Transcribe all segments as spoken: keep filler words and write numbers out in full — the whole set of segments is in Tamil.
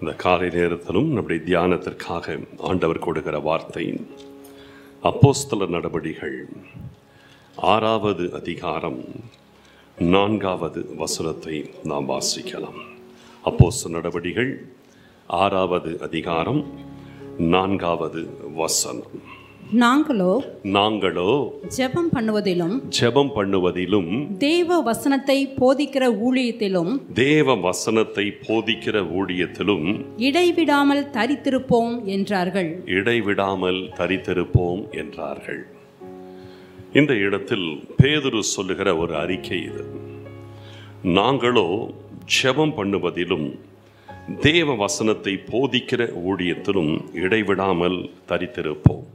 இந்த காலை நேரத்திலும் நம்முடைய தியானத்திற்காக ஆண்டவர் கொடுக்கிற வார்த்தை அப்போஸ்தலர் நடபடிகள் ஆறாவது அதிகாரம் நான்காவது வசனத்தை நாம் வாசிக்கலாம். அப்போஸ்தலர் நடபடிகள் ஆறாவது அதிகாரம் நான்காவது வசனம். நாங்களோ நாங்களோ ஜெபம் பண்ணுவதிலும் ஜெபம் பண்ணுவதிலும் தேவ வசனத்தை போதிக்கிற ஊழியத்திலும் தேவ வசனத்தை போதிக்கிற ஊழியத்திலும் இடைவிடாமல் தரித்திருப்போம் என்றார்கள். இடைவிடாமல் தரித்திருப்போம் என்றார்கள். இந்த இடத்தில் பேதுரு சொல்லுகிற ஒரு அறிக்கை இது. நாங்களோ ஜெபம் பண்ணுவதிலும் தேவ வசனத்தை போதிக்கிற ஊழியத்திலும் இடைவிடாமல் தரித்திருப்போம்.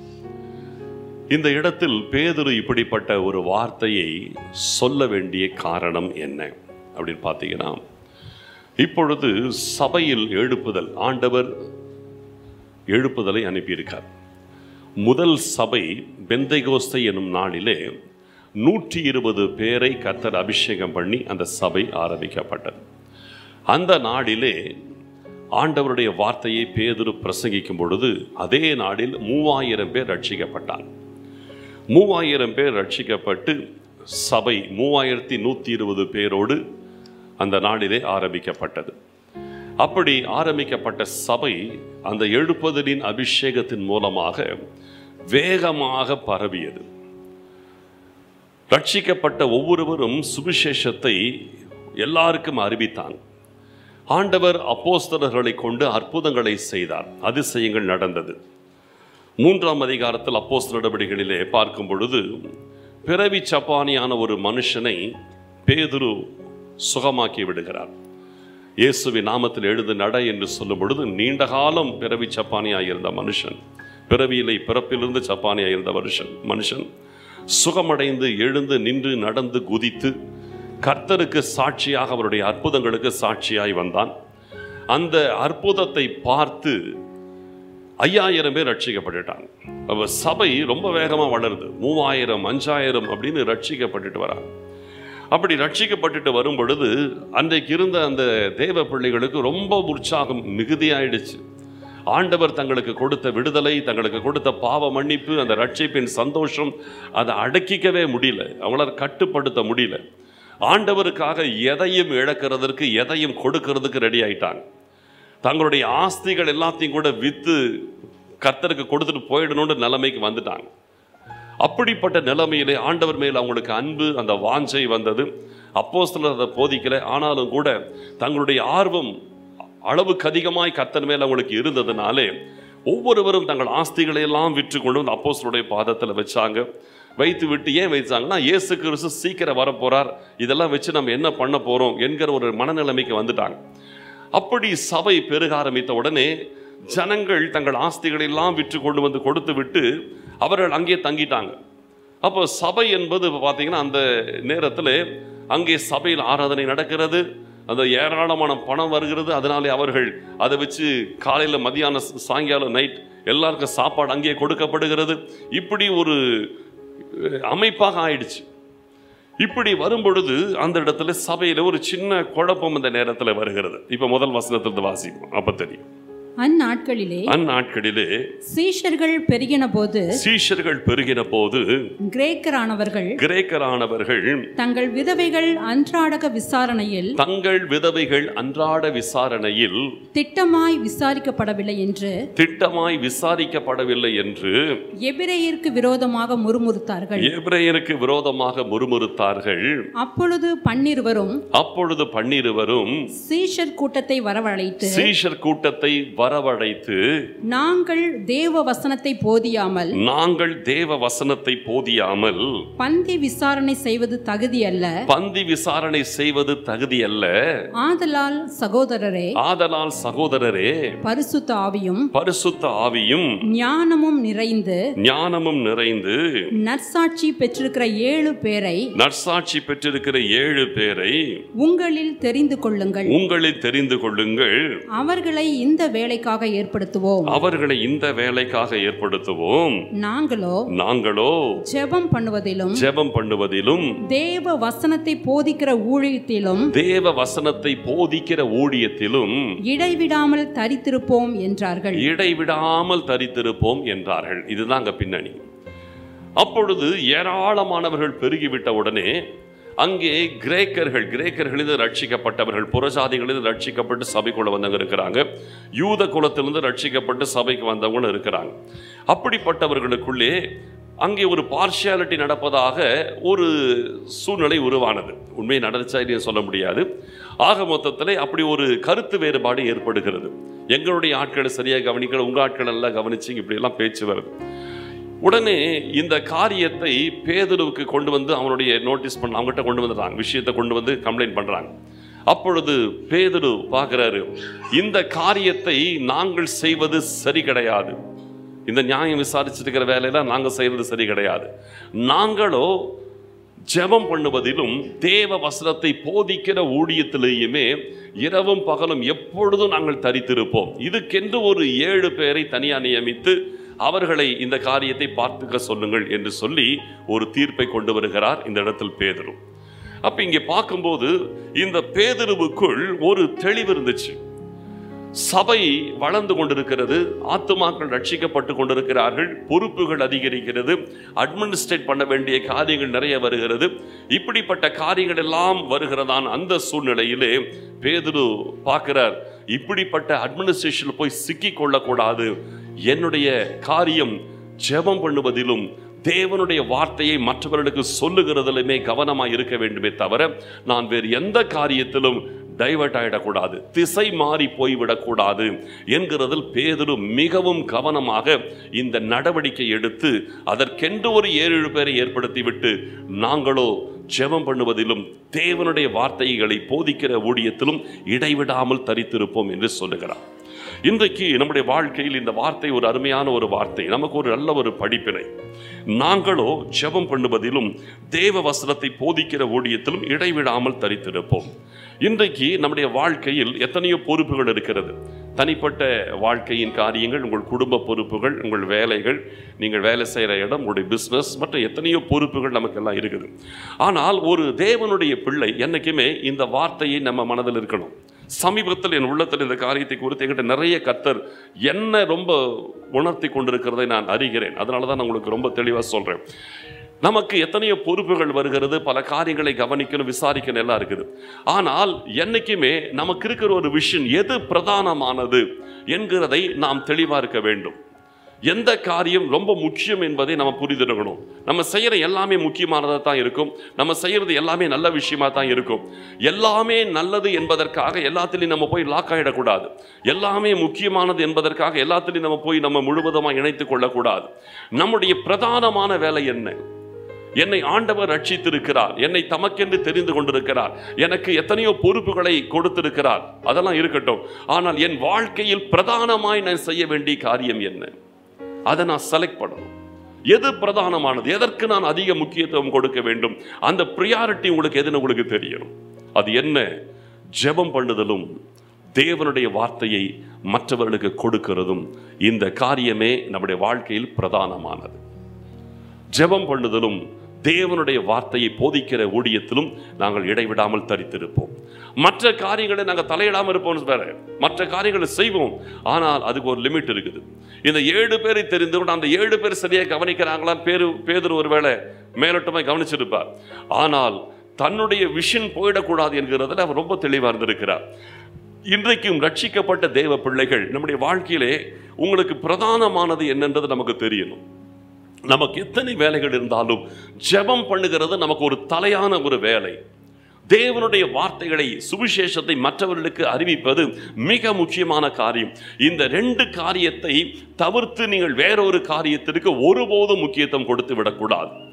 இந்த இடத்தில் பேதுரு இப்படிப்பட்ட ஒரு வார்த்தையை சொல்ல வேண்டிய காரணம் என்ன அப்படின்னு பார்த்தீங்கன்னா, இப்பொழுது சபையில் எழுப்புதல், ஆண்டவர் எழுப்புதலை அனுப்பியிருக்கார். முதல் சபை பெந்தைகோஸ்தை எனும் நாளிலே நூற்றி இருபது பேரை கர்த்தர் அபிஷேகம் பண்ணி அந்த சபை ஆரம்பிக்கப்பட்டது. அந்த நாளிலே ஆண்டவருடைய வார்த்தையை பேதுரு பிரசங்கிக்கும் பொழுது அதே நாளில் மூவாயிரம் பேர் ரட்சிக்கப்பட்டார். மூவாயிரம் பேர் ரட்சிக்கப்பட்டு சபை மூவாயிரத்தி நூற்றி இருபது பேரோடு அந்த நாளிலே ஆரம்பிக்கப்பட்டது. அப்படி ஆரம்பிக்கப்பட்ட சபை அந்த எழுப்புதலின் அபிஷேகத்தின் மூலமாக வேகமாக பரவியது. ரட்சிக்கப்பட்ட ஒவ்வொருவரும் சுவிசேஷத்தை எல்லாருக்கும் அறிவித்தாங்க. ஆண்டவர் அப்போஸ்தலர்களை கொண்டு அற்புதங்களை செய்தார், அதிசயங்கள் நடந்தது. மூன்றாம் அதிகாரத்தில் அப்போஸ்தலர் நடபடிகளிலே பார்க்கும் பொழுது பிறவி சப்பானியான ஒரு மனுஷனை பேதுரு சுகமாக்கி விடுகிறார். இயேசுவின் நாமத்தில் எழுந்து நட என்று சொல்லும் பொழுது நீண்ட காலம் பிறவி சப்பானியாக இருந்த மனுஷன், பிறவியிலே பிறப்பிலிருந்து சப்பானியாக இருந்த மனுஷன் மனுஷன் சுகமடைந்து எழுந்து நின்று நடந்து குதித்து கர்த்தருக்கு சாட்சியாக அவருடைய அற்புதங்களுக்கு சாட்சியாய் வந்தான். அந்த அற்புதத்தை பார்த்து ஐயாயிரம் பேர் ரட்சிக்கப்பட்டுட்டாங்க. அப்போ சபை ரொம்ப வேகமாக வளருது. மூவாயிரம் அஞ்சாயிரம் அப்படின்னு ரட்சிக்கப்பட்டுட்டு வராங்க. அப்படி ரட்சிக்கப்பட்டுட்டு வரும் பொழுது அன்றைக்கு இருந்த அந்த தேவ பிள்ளைகளுக்கு ரொம்ப உற்சாகம் மிகுதியாயிடுச்சு. ஆண்டவர் தங்களுக்கு கொடுத்த விடுதலை, தங்களுக்கு கொடுத்த பாவ மன்னிப்பு, அந்த ரட்சிப்பின் சந்தோஷம் அதை அடக்கிக்கவே முடியல, அவங்களால் கட்டுப்படுத்த முடியல. ஆண்டவருக்காக எதையும் இழக்கிறதுக்கு எதையும் கொடுக்கறதுக்கு ரெடி ஆயிட்டாங்க. தங்களுடைய ஆஸ்திகள் எல்லாத்தையும் கூட விற்று கர்த்தருக்கு கொடுத்துட்டு போயிடணுன்ற நிலைமைக்கு வந்துட்டாங்க. அப்படிப்பட்ட நிலைமையிலே ஆண்டவர் மேல் அவங்களுக்கு அன்பு, அந்த வாஞ்சை வந்தது. அப்போஸ்தலர் அதை போதிக்கலை, ஆனாலும் கூட தங்களுடைய ஆர்வம் அளவுக்கு அதிகமாய் கர்த்தர் மேல் அவங்களுக்கு இருந்ததுனாலே ஒவ்வொருவரும் தங்கள் ஆஸ்திகளை எல்லாம் விற்று கொண்டு வந்து அப்போஸ்தலருடைய பாதத்தில் வச்சாங்க. வைத்து விட்டு ஏன் வைச்சாங்கன்னா, இயேசு கிறிஸ்து சீக்கிரம் வரப்போறார், இதெல்லாம் வச்சு நம்ம என்ன பண்ண போறோம் என்கிற ஒரு மனநிலைமைக்கு வந்துட்டாங்க. அப்படி சபை பெருக ஆரம்பித்த உடனே ஜனங்கள் தங்கள் ஆஸ்திகளை எல்லாம் விற்று கொண்டு வந்து கொடுத்து விட்டு அவர்கள் அங்கே தங்கிட்டாங்க. அப்போ சபை என்பது பார்த்தீங்கன்னா அந்த நேரத்தில் அங்கே சபையில் ஆராதனை நடக்கிறது, அந்த ஏராளமான பணம் வருகிறது. அதனாலே அவர்கள் அதை வச்சு காலையில் மதியானம் சாயங்காலம் நைட் எல்லாருக்கும் சாப்பாடு அங்கே கொடுக்கப்படுகிறது. இப்படி ஒரு அமைப்பாக ஆயிடுச்சு. இப்படி வரும் பொழுது அந்த இடத்துல சபையில ஒரு சின்ன குழப்பம் இந்த நேரத்தில் வருகிறது. இப்ப முதல் வசனத்திலிருந்து வாசிப்போம், அப்ப தெரியும். அந்நாட்களிலே அந்நாட்களிலே சீஷர்கள் பெருகின போது சீஷர்கள் பெருகின போது கிரேக்கரானவர்கள் கிரேக்கரானவர்கள் தங்கள் விதவைகள் அன்றாட விசாரணையில் தங்கள் விதவைகள் அன்றாட விசாரணையில் திட்டமாய் விசாரிக்கப்படவில்லை என்று திட்டமாய் விசாரிக்கப்படவில்லை என்று எபிரேயருக்கு விரோதமாக முறுமுறுத்தார்கள் எபிரேயருக்கு விரோதமாக முறுமுறுத்தார்கள். அப்பொழுது பன்னிருவரும் அப்பொழுது பன்னிருவரும் சீஷர் கூட்டத்தை வரவழைத்து சீஷர் கூட்டத்தை வரவழைத்து நாங்கள் தேவ வசனத்தை போதியாமல் நாங்கள் தேவ வசனத்தை போதியாமல் பந்தி விசாரணை செய்வது தகுதி அல்ல பந்தி விசாரணை செய்வது தகுதி அல்ல ஆதலால் சகோதரரே ஆதலால் சகோதரரே பரிசுத்த ஆவியும் பரிசுத்த ஆவியும் ஞானமும் நிறைந்து ஞானமும் நிறைந்து நற்சாட்சி பெற்றிருக்கிற ஏழு பேரை நற்சாட்சி பெற்றிருக்கிற ஏழு பேரை உங்களில் தெரிந்து கொள்ளுங்கள் உங்களில் தெரிந்து கொள்ளுங்கள் அவர்களை இந்த வேளையில் வேலைக்காக ஏற்படுத்துவோம். அவர்களை இந்த வேலைக்காக ஏற்படுத்துவோம். நாங்களோ நாங்களோ ஜெபம் பண்ணுவதிலும் ஜெபம் பண்ணுவதிலும் தேவ வசனத்தை போதிக்கிற ஊழியத்திலும் தேவ வசனத்தை போதிக்கிற ஊழியத்திலும் இடைவிடாமல் தரித்திருப்போம் என்றார்கள். இடைவிடாமல் தரித்திருப்போம் என்றார்கள். இதுதான் அங்க பின்னணி. அப்பொழுது ஏராளமானவர்கள் பெருகிவிட்ட உடனே அங்கே கிரேக்கர்கள் கிரேக்கர்களிலிருந்து ரட்சிக்கப்பட்டவர்கள், புறஜாதிகளிலிருந்து ரட்சிக்கப்பட்டு சபைக்குள்ள வந்தவங்க இருக்கிறாங்க, யூத குலத்திலிருந்து ரட்சிக்கப்பட்டு சபைக்கு வந்தவங்க இருக்கிறாங்க. அப்படிப்பட்டவர்களுக்குள்ளே அங்கே ஒரு பார்ஷியாலிட்டி நடப்பதாக ஒரு சூழ்நிலை உருவானது. உண்மையை நடந்துச்சா இல்லைன்னு சொல்ல முடியாது. ஆக மொத்தத்தில் அப்படி ஒரு கருத்து வேறுபாடு ஏற்படுகிறது. எங்களுடைய ஆட்களை சரியாக கவனிக்கல, உங்கள் ஆட்கள் எல்லாம் கவனிச்சிங்க, இப்படியெல்லாம் பேச்சு வருது. உடனே இந்த காரியத்தை பேதுருவுக்கு கொண்டு வந்து அவனுடைய நோட்டீஸ் பண்ண அவங்ககிட்ட கொண்டு வந்துடுறாங்க, விஷயத்தை கொண்டு வந்து கம்ப்ளைண்ட் பண்ணுறாங்க. அப்பொழுது பேதுரு பார்க்குறாரு, இந்த காரியத்தை நாங்கள் செய்வது சரி கிடையாது, இந்த நியாயம் விசாரிச்சுட்டு இருக்கிற வேலையெல்லாம் நாங்கள் செய்வது சரி கிடையாது. நாங்களோ ஜெபம் பண்ணுவதிலும் தேவ வசனத்தை போதிக்கிற ஊழியத்திலேயுமே இரவும் பகலும் எப்பொழுதும் நாங்கள் தரித்திருப்போம். இதுக்கென்று ஒரு ஏழு பேரை தனியாக நியமித்து அவர்களை இந்த காரியத்தை பார்த்துக்க சொல்லுங்கள் என்று சொல்லி ஒரு தீர்ப்பை கொண்டு வருகிறார் இந்த இடத்தில் பேதுரு. அப்ப இங்கே பார்க்கும்போது இந்த பேதுருவுக்குள் ஒரு தெளிவு இருந்துச்சு. சபை வளர்ந்து கொண்டிருக்கிறது, ஆத்துமாக்கள் ரட்சிக்கப்பட்டு கொண்டிருக்கிறார்கள், பொறுப்புகள் அதிகரிக்கிறது, அட்மினிஸ்ட்ரேட் பண்ண வேண்டிய காரியங்கள் நிறைய வருகிறது. இப்படிப்பட்ட காரியங்கள் எல்லாம் வருகிறதான் அந்த சூழ்நிலையிலே பேதுரு பார்க்கிறார், இப்படிப்பட்ட அட்மினிஸ்ட்ரேஷன் போய் சிக்கி கொள்ளக்கூடாது. என்னுடைய காரியம் ஜெபம் பண்ணுவதிலும் தேவனுடைய வார்த்தையை மற்றவர்களுக்கு சொல்லுகிறதிலுமே கவனமாக இருக்க வேண்டுமே தவிர நான் வேறு எந்த காரியத்திலும் டைவர்ட் ஆகிடக்கூடாது, திசை மாறி போய்விடக்கூடாது என்கிறதில் பேதுரு மிகவும் கவனமாக இந்த நடவடிக்கை எடுத்து அதற்கென்று ஒரு ஏழு பேரை ஏற்படுத்திவிட்டு நாங்களோ ஜெபம் பண்ணுவதிலும் தேவனுடைய வார்த்தைகளை போதிக்கிற ஊழியத்திலும் இடைவிடாமல் தரித்திருப்போம் என்று சொல்லுகிறார். இன்றைக்கு நம்முடைய வாழ்க்கையில் இந்த வார்த்தை ஒரு அருமையான ஒரு வார்த்தை, நமக்கு ஒரு நல்ல ஒரு படிப்பினை. நாங்களோ ஜெபம் பண்ணுவதிலும் தேவ வசனத்தை போதிக்கிற ஊழியத்திலும் இடைவிடாமல் தரித்திருப்போம். இன்றைக்கு நம்முடைய வாழ்க்கையில் எத்தனையோ பொறுப்புகள் இருக்கிறது. தனிப்பட்ட வாழ்க்கையின் காரியங்கள், உங்கள் குடும்ப பொறுப்புகள், உங்கள் வேலைகள், நீங்கள் வேலை செய்கிற இடம், உங்களுடைய பிஸ்னஸ் மற்றும் எத்தனையோ பொறுப்புகள் நமக்கெல்லாம் இருக்குது. ஆனால் ஒரு தேவனுடைய பிள்ளை என்னைக்குமே இந்த வார்த்தையை நம்ம மனதில் இருக்கணும். சமீபத்தில் என் உள்ளத்தில் இந்த காரியத்தை குறித்து என்கிட்ட நிறைய கர்த்தர் என்ன ரொம்ப உணர்த்தி கொண்டிருக்கிறதை நான் அறிகிறேன். அதனால தான் நான் உங்களுக்கு ரொம்ப தெளிவாக சொல்கிறேன். நமக்கு எத்தனையோ பொறுப்புகள் வருகிறது, பல காரியங்களை கவனிக்கணும், விசாரிக்கணும் எல்லாம் இருக்குது. ஆனால் என்னைக்குமே நமக்கு இருக்கிற ஒரு விஷயம் எது பிரதானமானது என்கிறதை நாம் தெளிவாக இருக்க வேண்டும். எந்த காரியம் ரொம்ப முக்கியம் என்பதை நம்ம புரிந்துடணும். நம்ம செய்கிற எல்லாமே முக்கியமானதாக தான் இருக்கும், நம்ம செய்கிறது எல்லாமே நல்ல விஷயமா தான் இருக்கும். எல்லாமே நல்லது என்பதற்காக எல்லாத்திலையும் நம்ம போய் லாக் ஆகிடக்கூடாது. எல்லாமே முக்கியமானது என்பதற்காக எல்லாத்திலையும் நம்ம போய் நம்ம முழுவதுமாக இணைத்து கொள்ளக்கூடாது. நம்முடைய பிரதானமான வேலை என்ன? என்னை ஆண்டவர் ரட்சித்திருக்கிறார், என்னை தமக்கென்று தெரிந்து கொண்டிருக்கிறார், எனக்கு எத்தனையோ பொறுப்புகளை கொடுத்திருக்கிறார், அதெல்லாம் இருக்கட்டும். ஆனால் என் வாழ்க்கையில் பிரதானமாய் நான் செய்ய வேண்டிய காரியம் என்ன? அதை நான் செலக்ட் பண்ணணும். எது பிரதானமானது, எதற்கு நான் அதிக முக்கியத்துவம் கொடுக்க வேண்டும், அந்த ப்ரியாரிட்டி உங்களுக்கு எதுன்னு உங்களுக்கு தெரியணும். அது என்ன? ஜெபம் பண்ணுதலும் தேவனுடைய வார்த்தையை மற்றவர்களுக்கு கொடுக்கிறதும் இந்த காரியமே நம்முடைய வாழ்க்கையில் பிரதானமானது. ஜெபம் பண்ணுதலும் தேவனுடைய வார்த்தையை போதிக்கிற ஊழியத்திலும் நாங்கள் இடைவிடாமல் தரித்திருப்போம். மற்ற காரியங்களை நாங்கள் தலையிடாமல் இருப்போம் வேற, மற்ற காரியங்களை செய்வோம். ஆனால் அதுக்கு ஒரு லிமிட் இருக்குது. இந்த ஏழு பேரை தெரிந்து கொண்டு அந்த ஏழு பேர் சரியாக கவனிக்கிறாங்களான்னு பேரு பேதுரு ஒருவேளை மேலோட்டமாக கவனிச்சிருப்பார். ஆனால் தன்னுடைய விஷன் போயிடக்கூடாது என்கிறதுல அவர் ரொம்ப தெளிவாக இருந்திருக்கிறார். இன்றைக்கும் ரட்சிக்கப்பட்ட தேவ பிள்ளைகள் நம்முடைய வாழ்க்கையிலே உங்களுக்கு பிரதானமானது என்னன்றது நமக்கு தெரியணும். நமக்கு எத்தனை வேலைகள் இருந்தாலும் ஜெபம் பண்ணுகிறது நமக்கு ஒரு தலையான ஒரு வேலை. தேவனுடைய வார்த்தைகளை, சுவிசேஷத்தை மற்றவர்களுக்கு அறிவிப்பது மிக முக்கியமான காரியம். இந்த ரெண்டு காரியத்தை தவிர்த்து நீங்கள் வேறொரு காரியத்திற்கு ஒருபோதும் முக்கியத்துவம் கொடுத்து விடக்கூடாது.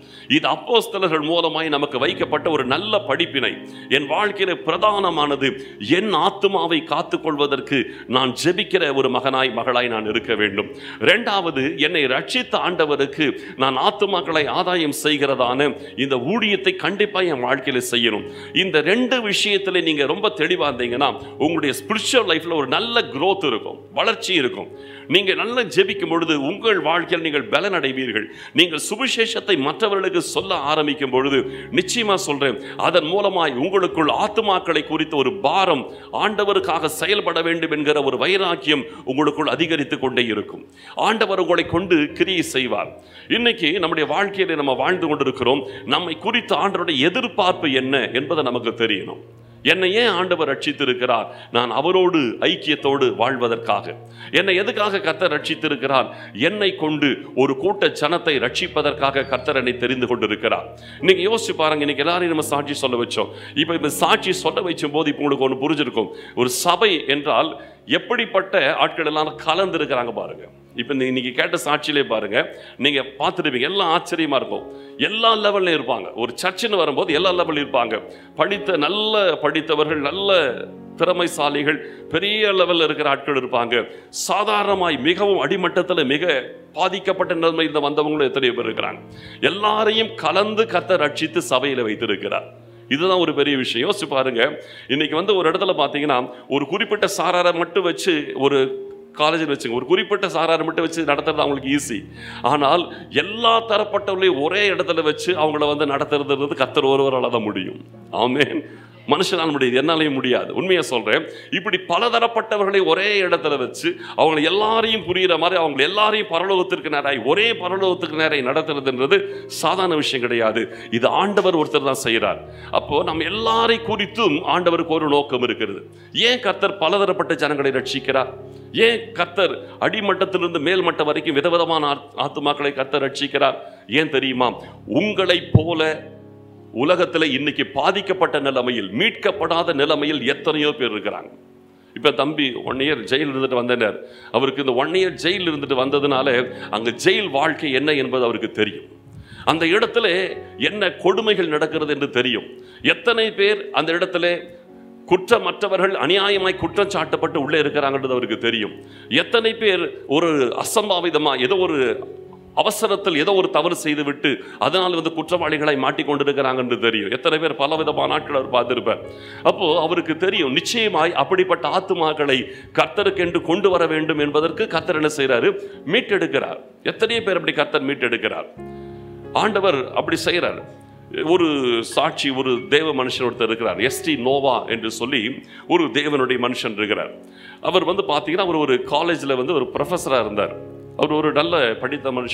இது அப்போஸ்தலர்கள் மூலமாய் நமக்கு வைக்கப்பட்ட ஒரு நல்ல படிப்பினை. என் வாழ்க்கையில பிரதானமானது என் ஆத்துமாவை காத்துக்கொள்வதற்கு நான் ஜெபிக்கிற ஒரு மகனாய் மகளாய் நான் இருக்க வேண்டும். இரண்டாவது, என்னை ரட்சித்த ஆண்டவருக்கு நான் ஆத்துமாக்களை ஆதாயம் செய்கிறதான இந்த ஊழியத்தை கண்டிப்பா என் வாழ்க்கையில செய்யணும். இந்த ரெண்டு விஷயத்துல நீங்க ரொம்ப தெளிவா இருந்தீங்கன்னா உங்களுடைய ஸ்பிரிச்சுவல் லைஃப்ல ஒரு நல்ல growth இருக்கும், வளர்ச்சி இருக்கும். நீங்க நல்லா ஜெபிக்கும் பொழுது உங்கள் வாழ்க்கையில் நீங்கள் பலன் அடைவீர்கள். நீங்கள் சுவிசேஷத்தை மற்றவர்களுக்கு சொல்ல ஆரம்பிக்கும் பொழுது நிச்சயமா சொல்றேன், அதன் மூலமாய் உங்களுக்குள் ஆத்துமாக்களை குறித்த ஒரு பாரம், ஆண்டவருக்காக செயல்பட வேண்டும் என்கிற ஒரு வைராக்கியம் உங்களுக்குள் அதிகரித்து கொண்டே இருக்கும். ஆண்டவர் உங்களை கொண்டு கிரியை செய்வார். இன்னைக்கு நம்முடைய வாழ்க்கையில நம்ம வாழ்ந்து கொண்டிருக்கிறோம். நம்மை குறித்த ஆண்டவருடைய எதிர்பார்ப்பு என்ன என்பதை நமக்கு தெரியணும். என்னை ஏன் ஆண்டவர் ரட்சித்திருக்கிறார்? நான் அவரோடு ஐக்கியத்தோடு வாழ்வதற்காக. என்னை எதுக்காக கர்த்தர் ரட்சித்திருக்கிறார்? என்னை கொண்டு ஒரு கூட்ட ஜனத்தை ரட்சிப்பதற்காக கர்த்தர் என்னை தெரிந்து கொண்டிருக்கிறார். இன்னைக்கு யோசிச்சு பாருங்க, இன்னைக்கு எல்லாரையும் நம்ம சாட்சி சொல்ல வச்சோம். இப்போ இந்த சாட்சி சொல்ல வைக்கும் போது இப்போ உங்களுக்கு ஒன்று புரிஞ்சிருக்கும். ஒரு சபை என்றால் எப்படிப்பட்ட ஆட்கள் எல்லாம் கலந்து இருக்கிறாங்க பாருங்க. இப்போ இன்னைக்கு கேட்ட சாட்சியிலே பாருங்க, நீங்க பார்த்துருப்பீங்க, எல்லாம் ஆச்சரியமா இருக்கும். எல்லா லெவல்லையும் இருப்பாங்க. ஒரு சர்ச்சுன்னு வரும்போது எல்லா லெவலில் இருப்பாங்க. படித்த நல்ல படித்தவர்கள், நல்ல திறமைசாலிகள், பெரிய லெவலில் இருக்கிற ஆட்கள் இருப்பாங்க. சாதாரணமாய் மிகவும் அடிமட்டத்தில் மிக பாதிக்கப்பட்ட நிலைமையில் வந்தவங்களும் எத்தனையோ பேர் இருக்கிறாங்க. எல்லாரையும் கலந்து கர்த்தர் ரட்சித்து சபையில் வைத்திருக்கிறார். இதுதான் ஒரு பெரிய விஷயம். யோசிச்சு பாருங்க, இன்னைக்கு வந்து ஒரு இடத்துல பார்த்தீங்கன்னா ஒரு குறிப்பிட்ட சாராரை மட்டும் வச்சு ஒரு காலேஜில் வச்சுங்க, ஒரு குறிப்பிட்ட சாராரை மட்டும் வச்சு நடத்துறது அவங்களுக்கு ஈஸி. ஆனால் எல்லா தரப்பட்டவர்களையும் ஒரே இடத்துல வச்சு அவங்கள வந்து நடத்துறது கர்த்தர் ஒருவரால் தான் முடியும். ஆமென். மனுஷனால் முடியாது, என்னாலையும் முடியாது. உண்மையை சொல்றேன். இப்படி பலதரப்பட்டவர்களை ஒரே இடத்துல வச்சு அவங்க எல்லாரையும் புரிகிற மாதிரி அவங்க எல்லாரையும் பரலோகத்திற்கு நேராய் ஒரே பரலோகத்துக்கு நேராய் நடத்துறதுன்றது சாதாரண விஷயம் கிடையாது. இது ஆண்டவர் ஒருத்தர் தான் செய்கிறார். அப்போ நம்ம எல்லாரை குறித்தும் ஆண்டவருக்கு ஒரு நோக்கம் இருக்கிறது. ஏன் கர்த்தர் பலதரப்பட்ட ஜனங்களை ரட்சிக்கிறார்? ஏன் கர்த்தர் அடிமட்டத்திலிருந்து மேல் மட்டம் வரைக்கும் விதவிதமான ஆத்துமாக்களை கர்த்தர் ரட்சிக்கிறார்? ஏன் தெரியுமா? உங்களை போல உலகத்தில் இன்னைக்கு பாதிக்கப்பட்ட நிலைமையில், மீட்கப்படாத நிலைமையில் எத்தனையோ பேர் இருக்கிறாங்க. இப்ப தம்பி ஒன் இயர் ஜெயில் இருந்துட்டு வந்தனர். அவருக்கு இந்த ஒன் இயர் ஜெயில் இருந்துட்டு வந்ததுனால அங்க ஜெயில் வாழ்க்கை என்ன என்பது அவருக்கு தெரியும். அந்த இடத்துல என்ன கொடுமைகள் நடக்கிறது என்று தெரியும். எத்தனை பேர் அந்த இடத்துல குற்றமற்றவர்கள் அநியாயமாய் குற்றம் சாட்டப்பட்டு உள்ளே இருக்கிறாங்கன்றது அவருக்கு தெரியும். எத்தனை பேர் ஒரு அசம்பாவிதமா ஏதோ ஒரு அவசரத்தில் ஏதோ ஒரு தவறு செய்து விட்டு அதனால் வந்து குற்றவாளிகளை மாட்டிக்கொண்டிருக்கிறாங்க என்று தெரியும். எத்தனை பேர் பல விதமான நாட்கள் அவர் பார்த்திருப்பார். அப்போ அவருக்கு தெரியும், நிச்சயமாய் அப்படிப்பட்ட ஆத்துமாக்களை கர்த்தருக்கு என்று கொண்டு வர வேண்டும் என்பதற்கு கர்த்தர் என்ன செய்யறாரு? மீட்டெடுக்கிறார். எத்தனையோ பேர் அப்படி கர்த்தர் மீட்டெடுக்கிறார். ஆண்டவர் அப்படி செய்யறார். ஒரு சாட்சி, ஒரு தேவ மனுஷன் ஒருத்தர் இருக்கிறார், எஸ்டி நோவா என்று சொல்லி ஒரு தேவனுடைய மனுஷன் இருக்கிறார். அவர் வந்து பார்த்தீங்கன்னா அவர் ஒரு காலேஜில் வந்து ஒரு ப்ரொஃபஸராக இருந்தார். அவர் ஒரு நல்ல படித்த மனுஷன்.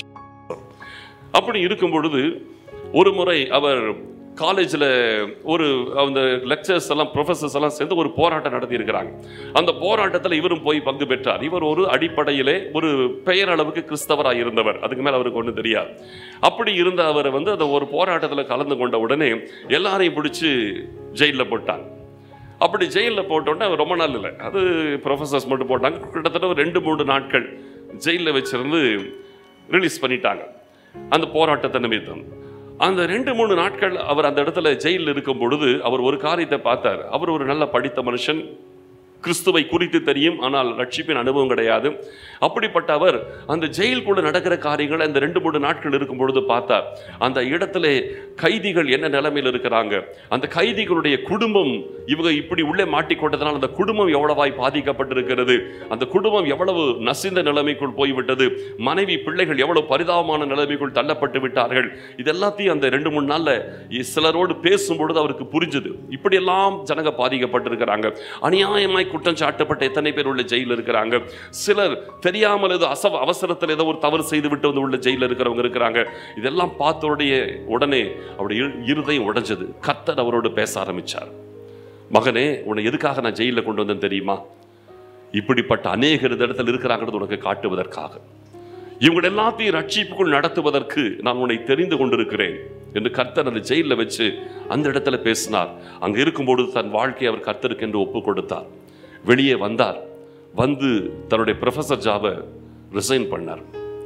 அப்படி இருக்கும் பொழுது ஒரு முறை அவர் காலேஜில் ஒரு அந்த லெக்சர்ஸ் எல்லாம் ப்ரொஃபஸர்ஸ் எல்லாம் சேர்ந்து ஒரு போராட்டம் நடத்தி இருக்கிறாங்க. அந்த போராட்டத்தில் இவரும் போய் பங்கு பெற்றார். இவர் ஒரு அடிப்படையிலே ஒரு பெயர் அளவுக்கு கிறிஸ்தவராக இருந்தவர், அதுக்கு மேலே அவருக்கு ஒன்றும் தெரியாது. அப்படி இருந்த அவரை வந்து அந்த ஒரு போராட்டத்தில் கலந்து கொண்ட உடனே எல்லாரையும் பிடிச்சி ஜெயிலில் போட்டாங்க. அப்படி ஜெயிலில் போட்டோன்னே ரொம்ப நாள் இல்லை, அது ப்ரொஃபஸர்ஸ் மட்டும் போட்டாங்க. கிட்டத்தட்ட ஒரு ரெண்டு மூன்று நாட்கள் ஜெயிலில் வச்சிருந்து ரிலீஸ் பண்ணிட்டாங்க அந்த போராட்டத்தை நிமித்தம். அந்த ரெண்டு மூணு நாட்கள் அவர் அந்த இடத்துல ஜெயிலில் இருக்கும் பொழுது அவர் ஒரு காரியத்தை பார்த்தார். அவர் ஒரு நல்ல படித்த மனுஷன், கிறிஸ்துவை குறித்து தெரியும், ஆனால் ரட்சிப்பின் அனுபவம் கிடையாது. அப்படிப்பட்ட அவர் அந்த ஜெயிலுக்குள்ள நடக்கிற காரியங்கள் அந்த ரெண்டு மூணு நாட்கள் இருக்கும் பொழுது பார்த்தார். அந்த இடத்துல கைதிகள் என்ன நிலைமையில் இருக்கிறாங்க, அந்த கைதிகளுடைய குடும்பம் இவங்க இப்படி உள்ளே மாட்டிக்கொண்டதனால் அந்த குடும்பம் எவ்வளவாய் பாதிக்கப்பட்டிருக்கிறது, அந்த குடும்பம் எவ்வளவு நசிந்த நிலைமைக்குள் போய்விட்டது, மனைவி பிள்ளைகள் எவ்வளவு பரிதாபமான நிலைமைக்குள் தள்ளப்பட்டு விட்டார்கள். இதெல்லாத்தையும் அந்த ரெண்டு மூணு நாள்ல சிலரோடு பேசும் பொழுது அவருக்கு புரிஞ்சது, இப்படியெல்லாம் ஜனங்க பாதிக்கப்பட்டிருக்கிறாங்க. அநியாயமாய் குற்றம் சாட்டப்பட்ட எத்தனை பேர் உள்ள ஜெயில இருக்கிறாங்க. சிலர் தெரியாமல் ஏதோ அசவ அவசரத்தில் ஏதோ ஒரு தவறு செய்து விட்டு வந்து உள்ள ஜெயில இருக்கிறவங்க இருக்கிறாங்க. இதெல்லாம் பார்த்தோடைய உடனே அவருடைய இருதயம் உடைஞ்சது. கர்த்தர் அவரோடு பேச ஆரம்பிச்சார். மகனே, உன்னை எதுக்காக நான் ஜெயில கொண்டு வந்தேன் தெரியுமா? இப்படிப்பட்ட அநேகர் இந்த இடத்துல இருக்கிறாங்கிறது உனக்கு காட்டுவதற்காக, இவங்க எல்லாத்தையும் ரட்சிப்புக்குள் நடத்துவதற்கு நான் உன்னை தெரிந்து கொண்டிருக்கிறேன் என்று கர்த்தர் அந்த ஜெயிலில் வச்சு அந்த இடத்துல பேசினார். அங்கே இருக்கும்போது தன் வாழ்க்கையை அவர் கர்த்தருக்கு என்று ஒப்பு கொடுத்தார். வெளியே வந்தார். வந்து தன்னுடைய ப்ரொஃபஸர் ஜாபை ரிசைன் பண்ணார்.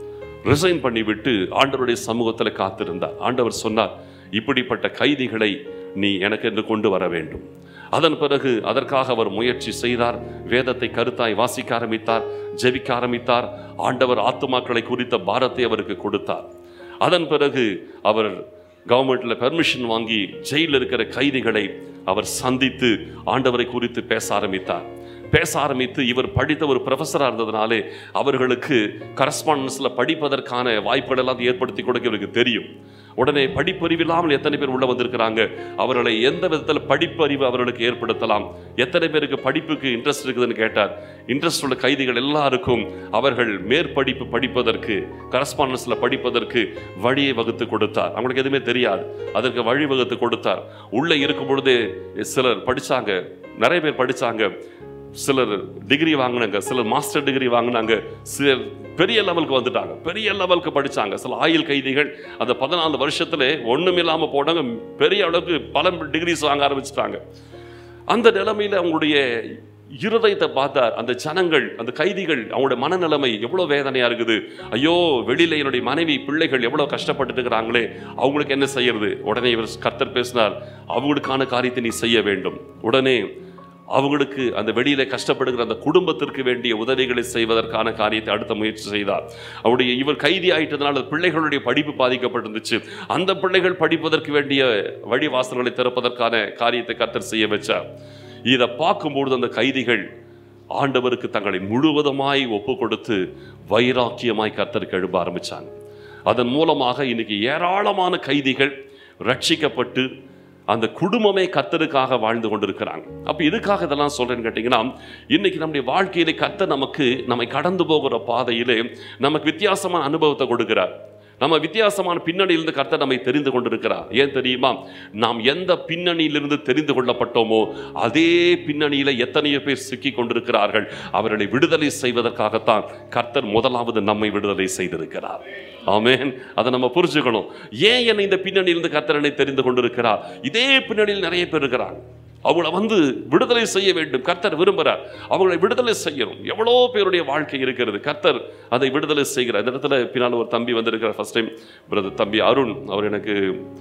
ரிசைன் பண்ணிவிட்டு ஆண்டவருடைய சமூகத்தில் காத்திருந்தார். ஆண்டவர் சொன்னார், இப்படிப்பட்ட கைதிகளை நீ எனக்கு என்று கொண்டு வர வேண்டும். அதன் பிறகு அதற்காக அவர் முயற்சி செய்தார். வேதத்தை கருத்தாய் வாசிக்க ஆரம்பித்தார், ஜெபிக்க ஆரம்பித்தார். ஆண்டவர் ஆத்துமாக்களை குறித்த பாரத்தை அவருக்கு கொடுத்தார். அதன் பிறகு அவர் கவர்மெண்ட்ல பெர்மிஷன் வாங்கி ஜெயிலில் இருக்கிற கைதிகளை அவர் சந்தித்து ஆண்டவரை குறித்து பேச ஆரம்பித்தார். பேச ஆரம்பித்து இவர் படித்த ஒரு ப்ரொஃபஸராக இருந்ததுனாலே அவர்களுக்கு கரஸ்பாண்டன்ஸில் படிப்பதற்கான வாய்ப்புகள் எல்லாம் ஏற்படுத்தி கொடுக்க இவருக்கு தெரியும். உடனே படிப்பறிவு இல்லாமல் எத்தனை பேர் உள்ள வந்திருக்கிறாங்க, அவர்களை எந்த விதத்தில் படிப்பறிவு அவர்களுக்கு ஏற்படுத்தலாம், எத்தனை பேருக்கு படிப்புக்கு இன்ட்ரெஸ்ட் இருக்குதுன்னு கேட்டார். இன்ட்ரெஸ்ட் உள்ள கைதிகள் எல்லாருக்கும் அவர்கள் மேற்படிப்பு படிப்பதற்கு, கரஸ்பாண்டன்ஸில் படிப்பதற்கு வழியை வகுத்து கொடுத்தார். அவங்களுக்கு எதுவுமே தெரியாது, அதற்கு வழி வகுத்து கொடுத்தார். உள்ளே இருக்கும் பொழுதே சிலர் படித்தாங்க, நிறைய பேர் படித்தாங்க. சிலர் டிகிரி வாங்கினாங்க, சிலர் மாஸ்டர் டிகிரி வாங்கினாங்க, சிலர் பெரிய லெவலுக்கு வந்துட்டாங்க, பெரிய லெவலுக்கு படித்தாங்க. சில ஆயுள் கைதிகள் அந்த பதினாலு வருஷத்துல ஒன்றுமில்லாமல் போனாங்க, பெரிய அளவுக்கு பல டிகிரிஸ் வாங்க ஆரம்பிச்சிட்டாங்க. அந்த நிலைமையில் அவங்களுடைய இருதயத்தை பார்த்தார். அந்த ஜனங்கள், அந்த கைதிகள், அவங்களுடைய மனநிலைமை எவ்வளோ வேதனையாக இருக்குது. ஐயோ, வெளியில் என்னுடைய மனைவி பிள்ளைகள் எவ்வளோ கஷ்டப்பட்டு இருக்கிறாங்களே, அவங்களுக்கு என்ன செய்யறது? உடனே இவர் கர்த்தர் பேசினார், அவங்களுக்கான காரியத்தை நீ செய்ய வேண்டும். உடனே அவங்களுக்கு அந்த வெளியில கஷ்டப்படுகிற அந்த குடும்பத்திற்கு வேண்டிய உதவிகளை செய்வதற்கான காரியத்தை அடுத்த முயற்சி செய்தார். அவருடைய இவர் கைதி ஆயிட்டதுனால பிள்ளைகளுடைய படிப்பு பாதிக்கப்பட்டிருந்துச்சு. அந்த பிள்ளைகள் படிப்பதற்கு வேண்டிய வழிவாசல்களை திறப்பதற்கான காரியத்தை கர்த்தர் செய்ய வச்சார். இதை பார்க்கும்பொழுது அந்த கைதிகள் ஆண்டவருக்கு தங்களை முழுவதுமாய் ஒப்பு கொடுத்து வைராக்கியமாய் கர்த்தருக்கு எழுப்ப ஆரம்பிச்சாங்க. அதன் மூலமாக இன்னைக்கு ஏராளமான கைதிகள் ரட்சிக்கப்பட்டு அந்த குடும்பமே கர்த்தருக்காக வாழ்ந்து கொண்டிருக்கிறாங்க. அப்ப எதுக்காக இதெல்லாம் சொல்றேன்னு கேட்டீங்கன்னா, இன்னைக்கு நம்முடைய வாழ்க்கையிலே கர்த்தர் நமக்கு நம்மை கடந்து போகிற பாதையிலே நமக்கு வித்தியாசமான அனுபவத்தை கொடுக்கிறார். நம்ம வித்தியாசமான பின்னணியிலிருந்து கர்த்தர் நம்மை தெரிந்து கொண்டிருக்கிறார். ஏன் தெரியுமா? நாம் எந்த பின்னணியிலிருந்து தெரிந்து கொள்ளப்பட்டோமோ அதே பின்னணியில எத்தனையோ பேர் சிக்கி கொண்டிருக்கிறார்கள். அவர்களை விடுதலை செய்வதற்காகத்தான் கர்த்தர் முதலாவது நம்மை விடுதலை செய்திருக்கிறார். ஆமென். அதை நம்ம புரிஞ்சுக்கணும். ஏன் என்னை இந்த பின்னணியிலிருந்து கர்த்தர் என்னை தெரிந்து கொண்டிருக்கிறார்? இதே பின்னணியில் நிறைய பேர் இருக்கிறாங்க. அவங்கள வந்து விடுதலை செய்ய வேண்டும். கர்த்தர் விரும்புகிறார், அவங்களை விடுதலை செய்யணும். எவ்வளோ பேருடைய வாழ்க்கை இருக்கிறது, கர்த்தர் அதை விடுதலை செய்கிறார். இந்த இடத்துல பின்னால் ஒரு தம்பி வந்திருக்கிறார், ஃபர்ஸ்ட் டைம் பிரதர் தம்பி அருண். அவர் எனக்கு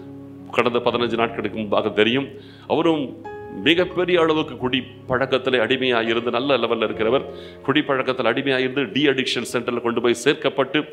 கடந்த பதினஞ்சு நாட்களுக்கு முன்பாக தெரியும். அவரும் மிகப்பெரிய அளவுக்கு குடி பழக்கத்தில் அடிமையாக இருந்து நல்ல லெவலில் இருக்கிறவர். குடி பழக்கத்தில் அடிமையாக இருந்து டி அடிக்ஷன் சென்டரில் கொண்டு போய் சேர்க்கப்பட்டு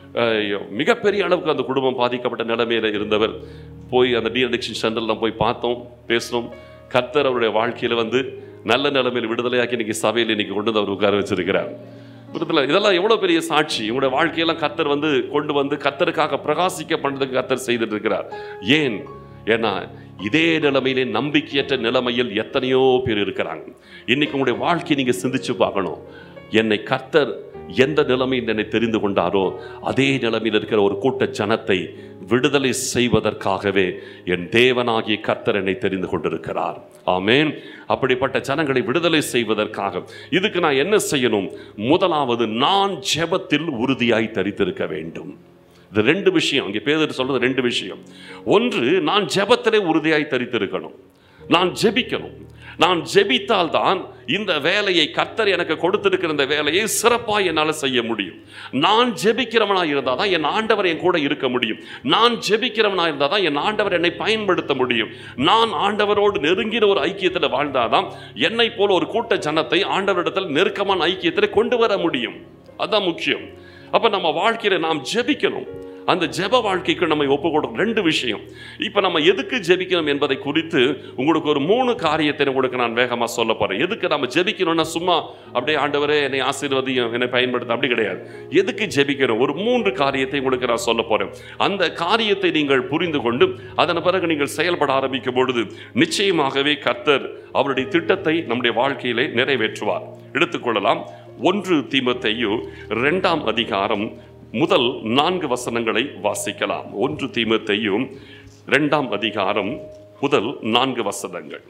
மிகப்பெரிய அளவுக்கு அந்த குடும்பம் பாதிக்கப்பட்ட நிலைமையில் இருந்தவர். போய் அந்த டி அடிக்ஷன் சென்டரில் போய் பார்த்தோம், பேசணும். கர்த்தர் அவருடைய வாழ்க்கையில் வந்து நல்ல நிலைமையில் விடுதலையாக்கி இன்னைக்கு சபையில் இன்னைக்கு கொண்டு வந்து அவர் உட்கார வச்சிருக்கிறார். இதெல்லாம் எவ்வளோ பெரிய சாட்சி. இவங்களுடைய வாழ்க்கையெல்லாம் கர்த்தர் வந்து கொண்டு வந்து கர்த்தருக்காக பிரகாசிக்க பண்ணுறதுக்கு கர்த்தர் செய்துட்டு இருக்கிறார். ஏன்? ஏன்னா இதே நிலைமையிலே நம்பிக்கையற்ற நிலைமையில் எத்தனையோ பேர் இருக்கிறாங்க. இன்னைக்கு உங்களுடைய வாழ்க்கையை நீங்க சிந்திச்சு பார்க்கணும். என்னை கர்த்தர் எந்த நிலைமையில் என்னை தெரிந்து கொண்டாரோ அதே நிலைமையில் இருக்கிற ஒரு கூட்ட ஜனத்தை விடுதலை செய்வதற்காகவே என் தேவனாகிய கர்த்தர் என்னை தெரிந்து கொண்டிருக்கிறார். ஆமென். அப்படிப்பட்ட ஜனங்களை விடுதலை செய்வதற்காக இதுக்கு நான் என்ன செய்யணும்? முதலாவது, நான் ஜெபத்தில் உறுதியாய் தரித்திருக்க வேண்டும். இது ரெண்டு விஷயம். இங்கே பேதுரு சொல்றது ரெண்டு விஷயம். ஒன்று, நான் ஜெபத்திலே உறுதியாய் தரித்திருக்கணும். நான் ஜெபிக்கணும். நான் ஜெபித்தால் தான் இந்த வேலையை, கர்த்தர் எனக்கு கொடுத்திருக்கிற இந்த வேலையை சிறப்பாக என்னால் செய்ய முடியும். நான் ஜெபிக்கிறவனாக இருந்தால் தான் என் ஆண்டவர் என் கூட இருக்க முடியும். நான் ஜெபிக்கிறவனாக இருந்தால் தான் என் ஆண்டவர் என்னை பயன்படுத்த முடியும். நான் ஆண்டவரோடு நெருங்கின ஒரு ஐக்கியத்தில் வாழ்ந்தாதான் என்னை போல ஒரு கூட்ட ஜனத்தை ஆண்டவரிடத்தில் நெருக்கமான ஐக்கியத்தில் கொண்டு வர முடியும். அதுதான் முக்கியம். அப்ப நம்ம வாழ்க்கையில நாம் ஜெபிக்கணும். அந்த ஜெப வாழ்க்கைக்கு நம்ம ஒப்பு கொடுக்கணும். ரெண்டு விஷயம். இப்ப நம்ம எதுக்கு ஜெபிக்கணும் என்பதை குறித்து உங்களுக்கு ஒரு மூணு காரியத்தை உங்களுக்கு நான் வேகமா சொல்ல போறேன். எதுக்கு நம்ம ஜெபிக்கணும்னா சும்மா அப்படியே ஆண்டவரே என்னை ஆசீர்வதியும், என்னை பயன்படுத்த, அப்படி கிடையாது. எதுக்கு ஜெபிக்கணும்? ஒரு மூன்று காரியத்தை உங்களுக்கு நான் சொல்ல போறேன். அந்த காரியத்தை நீங்கள் புரிந்து கொண்டு அதன் பிறகு நீங்கள் செயல்பட ஆரம்பிக்கும் பொழுது நிச்சயமாகவே கர்த்தர் அவருடைய திட்டத்தை நம்முடைய வாழ்க்கையிலே நிறைவேற்றுவார். எடுத்துக்கொள்ளலாம். ஒன்று தீமோத்தேயு இரண்டாம் அதிகாரம் முதல் நான்கு வசனங்களை வாசிக்கலாம். ஒன்று தீமோத்தேயு இரண்டாம் அதிகாரம் முதல் நான்கு வசனங்கள்.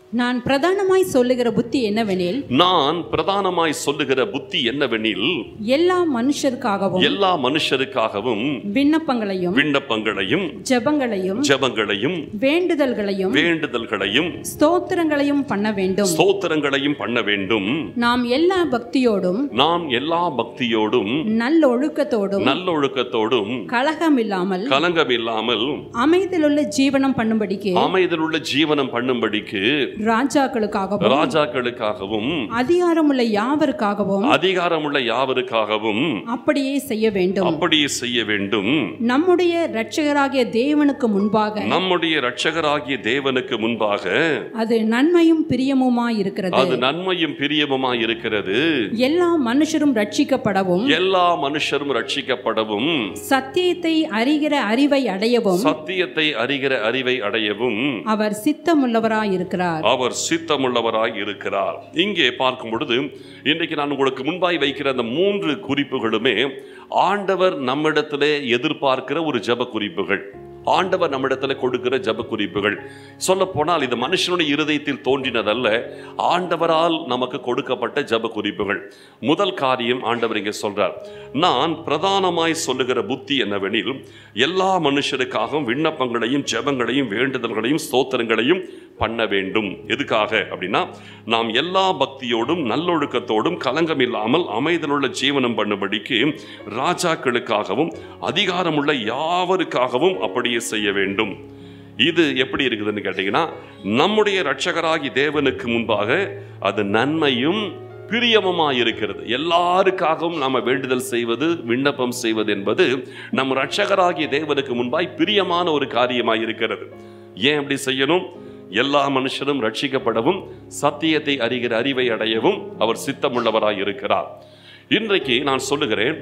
நான் பிரதானமாய் சொல்லுகிற புத்தி என்னவெனில் நான் பிரதானமாய் சொல்லுகிற புத்தி என்னவெனில் எல்லா மனுஷருக்காகவும் எல்லா மனுஷருக்காகவும் விண்ணப்பங்களையும் விண்ணப்பங்களையும் ஜெபங்களையும் ஜெபங்களையும் வேண்டுதல்களையும் வேண்டுதல்களையும் ஸ்தோத்திரங்களையும் பண்ண வேண்டும். ஸ்தோத்திரங்களையும் பண்ண வேண்டும். நாம் எல்லா பக்தியோடும் நாம் எல்லா பக்தியோடும் நல்லொழுக்கத்தோடும் நல்லொழுக்கத்தோடும் கலகமில்லாமல் கலங்கமில்லாமல் அமைதலுள்ள ஜீவனம் பண்ணும்படிக்கு அமைதலுள்ள ஜீவனம் பண்ணும்படிக்கு ராஜாக்களுக்காகவும் ராஜாக்களுக்காகவும் அதிகாரமுள்ள யாவருக்காகவும் அதிகாரமுள்ள யாவருக்காகவும் அப்படியே செய்ய வேண்டும். அப்படியே செய்ய வேண்டும். நம்முடைய இரட்சகராகிய தேவனுக்கு முன்பாக நம்முடைய இரட்சகராகிய தேவனுக்கு முன்பாக அது நன்மையும் பிரியமுமாய் இருக்கிறது. அது நன்மையும் பிரியமுமாய் இருக்கிறது. எல்லா மனுஷரும் ரட்சிக்கப்படவும் எல்லா மனுஷரும் ரட்சிக்கப்படவும் சத்தியத்தை அறிகிற அறிவை அடையவும் சத்தியத்தை அறிகிற அறிவை அடையவும் அவர் சித்தமுள்ளவராய் இருக்கிறார். அவர் சித்தமுள்ளவராய் இருக்கிறார். இங்கே பார்க்கும் பொழுது இன்றைக்கு நான் உங்களுக்கு முன்பாய் வைக்கிற அந்த மூன்று குறிப்புகளுமே ஆண்டவர் நம்மிடத்திலே எதிர்பார்க்கிற ஒரு ஜெப குறிப்புகள். ஆண்டவர் நம்மிடத்தில் கொடுக்கிற ஜெப குறிப்புகள். சொல்ல போனால் இது மனுஷனுடைய இருதயத்தில் தோன்றினதல்ல, ஆண்டவரால் நமக்கு கொடுக்கப்பட்ட ஜெப குறிப்புகள். முதல் காரியம் ஆண்டவர் இங்கே சொல்றார், நான் பிரதானமாய் சொல்லுகிற புத்தி என்னவெனில் எல்லா மனுஷருக்காகவும் விண்ணப்பங்களையும் ஜெபங்களையும் வேண்டுதல்களையும் ஸ்தோத்திரங்களையும் பண்ண வேண்டும். எதுக்காக அப்படின்னா, நாம் எல்லா பக்தியோடும் நல்லொழுக்கத்தோடும் கலங்கம் இல்லாமல் அமைதலுள்ள ஜீவனம் பண்ணும்படிக்கு ராஜாக்களுக்காகவும் அதிகாரமுள்ள யாவருக்காகவும் அப்படியே செய்ய வேண்டும். இது எப்படி இருக்குதுன்னு கேட்டீங்கன்னா, நம்முடைய இரட்சகராகி தேவனுக்கு முன்பாக அது நன்மையும் பிரியமுமாய் இருக்கிறது. எல்லாருக்காகவும் நாம வேண்டுதல் செய்வது விண்ணப்பம் செய்வது என்பது நம் இரட்சகராகிய தேவனுக்கு முன்பாய் பிரியமான ஒரு காரியமாய் இருக்கிறது. ஏன் அப்படி செய்யணும்? எல்லா மனுஷரும் ரட்சிக்கப்படவும் சத்தியத்தை அறிகிற அறிவை அடையவும் அவர் சித்தமுள்ளவராய் இருக்கிறார். இன்றைக்கு நான் சொல்லுகிறேன்,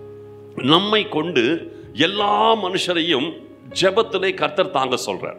நம்மை கொண்டு எல்லா மனுஷரையும் ஜெபத்திலே கர்த்தர் தாங்க சொல்றார்.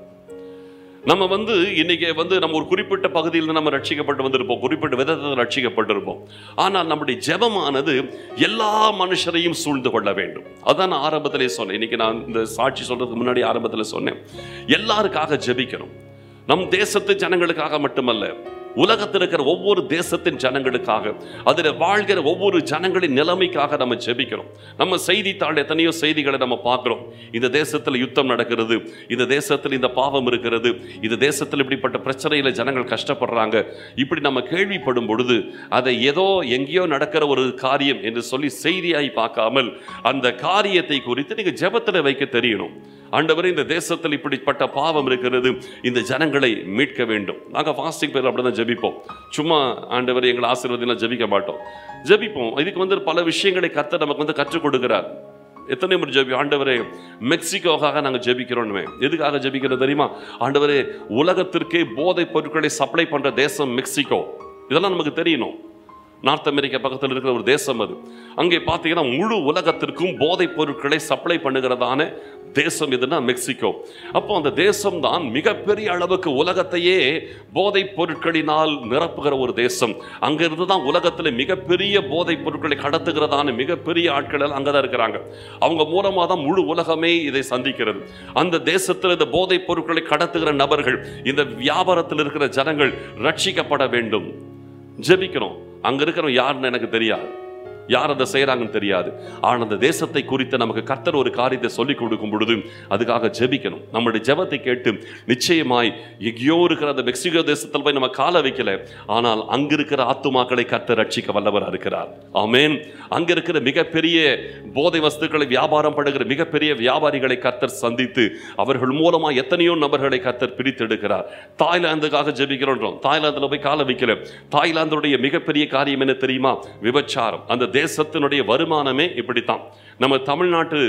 நம்ம வந்து இன்னைக்கு வந்து நம்ம ஒரு குறிப்பிட்ட பகுதியில் நம்ம ரட்சிக்கப்பட்டு வந்திருப்போம், குறிப்பிட்ட விதத்தில் ரட்சிக்கப்பட்டிருப்போம். ஆனால் நம்முடைய ஜெபமானது எல்லா மனுஷரையும் சூழ்ந்து கொள்ள வேண்டும். அதான் நான் ஆரம்பத்திலே சொன்னேன். இன்னைக்கு நான் இந்த சாட்சி சொல்றதுக்கு முன்னாடி ஆரம்பத்தில் சொன்னேன், எல்லாருக்காக ஜெபிக்கணும். நம் தேசத்து ஜனங்களுக்காக மட்டுமல்ல, உலகத்தில் இருக்கிற ஒவ்வொரு தேசத்தின் ஜனங்களுக்காக, அதில் வாழ்கிற ஒவ்வொரு ஜனங்களின் நிலைமைக்காக நம்ம ஜெபிக்கிறோம். நம்ம செய்தித்தாள் எத்தனையோ செய்திகளை நம்ம பார்க்கிறோம். இந்த தேசத்தில் யுத்தம் நடக்கிறது, இந்த தேசத்தில் இந்த பாவம் இருக்கிறது, இந்த தேசத்தில் இப்படிப்பட்ட பிரச்சனையில ஜனங்கள் கஷ்டப்படுறாங்க. இப்படி நம்ம கேள்விப்படும் பொழுது அதை ஏதோ எங்கேயோ நடக்கிற ஒரு காரியம் என்று சொல்லி செய்தியாய் பார்க்காமல் அந்த காரியத்தை குறித்து நீங்க ஜெபத்தில் வைக்க தெரியணும். ஆண்டவரே, இந்த தேசத்தில் இப்படிப்பட்ட பாவம் இருக்கிறது, இந்த ஜனங்களை மீட்க வேண்டும். நாங்கள் ஃபாஸ்டிங் பேர் அப்படிதான் ஜெபிப்போம். சும்மா ஆண்டவரே எங்களை ஆசீர்வதிலாம் ஜெபிக்க மாட்டோம், ஜெபிப்போம். இதுக்கு வந்து பல விஷயங்களை கர்த்தர் நமக்கு வந்து கற்றுக் கொடுக்கிறார். எத்தனை முறை ஜெபி ஆண்டவரே மெக்சிகோக்காக நாங்கள் ஜெபிக்கிறோன்னு. எதுக்காக ஜெபிக்கிறோம் தெரியுமா? ஆண்டவரே, உலகத்திற்கே போதைப் பொருட்களை சப்ளை பண்ற தேசம் மெக்சிகோ. இதெல்லாம் நமக்கு தெரியணும். நார்த் அமெரிக்கா பக்கத்தில் இருக்கிற ஒரு தேசம் அது. அங்கே பார்த்தீங்கன்னா முழு உலகத்திற்கும் போதைப் பொருட்களை சப்ளை பண்ணுகிறதான தேசம் எதுனா மெக்சிகோ. அப்போ அந்த தேசம் தான் மிகப்பெரிய அளவுக்கு உலகத்தையே போதைப் பொருட்களினால் நிரப்புகிற ஒரு தேசம். அங்கிருந்து தான் உலகத்தில் மிகப்பெரிய போதைப் பொருட்களை கடத்துகிறதான மிகப்பெரிய ஆட்கள் அங்கதான் இருக்கிறாங்க. அவங்க மூலமா தான் முழு உலகமே இதை சந்திக்கிறது. அந்த தேசத்தில் இந்த போதைப் பொருட்களை கடத்துகிற நபர்கள், இந்த வியாபாரத்தில் இருக்கிற ஜனங்கள் ரட்சிக்கப்பட வேண்டும். ஜெபிக்கிறோம். அங்க இருக்கிற யாருன்னு எனக்கு தெரியாது, யார் அதை செய்யறாங்கன்னு தெரியாது. ஆனால் அந்த தேசத்தை குறித்து நமக்கு கர்த்தர் ஒரு காரியத்தை சொல்லிக் கொடுக்கும் பொழுது அதுக்காக ஜெபிக்கணும். நம்முடைய ஜெபத்தை கேட்டு நிச்சயமாய் எங்கேயோ இருக்கிற அந்த மெக்சிகோ தேசத்தில் போய் நம்ம கால வைக்கல, ஆனால் அங்க இருக்கிற ஆத்துமாக்களை கர்த்தர் ரட்சிக்க வல்லவராக இருக்கிறார். ஆமென். அங்க இருக்கிற மிகப்பெரிய போதை வஸ்துக்களை வியாபாரம் பண்ணுகிற மிகப்பெரிய வியாபாரிகளை கர்த்தர் சந்தித்து அவர்கள் மூலமா எத்தனையோ நபர்களை கர்த்தர் பிரித்தெடுக்கிறார். தாய்லாந்துக்காக ஜெபிக்கிறோம். தாய்லாந்துல போய் கால வைக்கல. தாய்லாந்துடைய மிகப்பெரிய காரியம் என்ன தெரியுமா? விபச்சாரம். அந்த தேசத்தினுடைய வருமானமே இப்படித்தான். நம்ம தமிழ்நாட்டு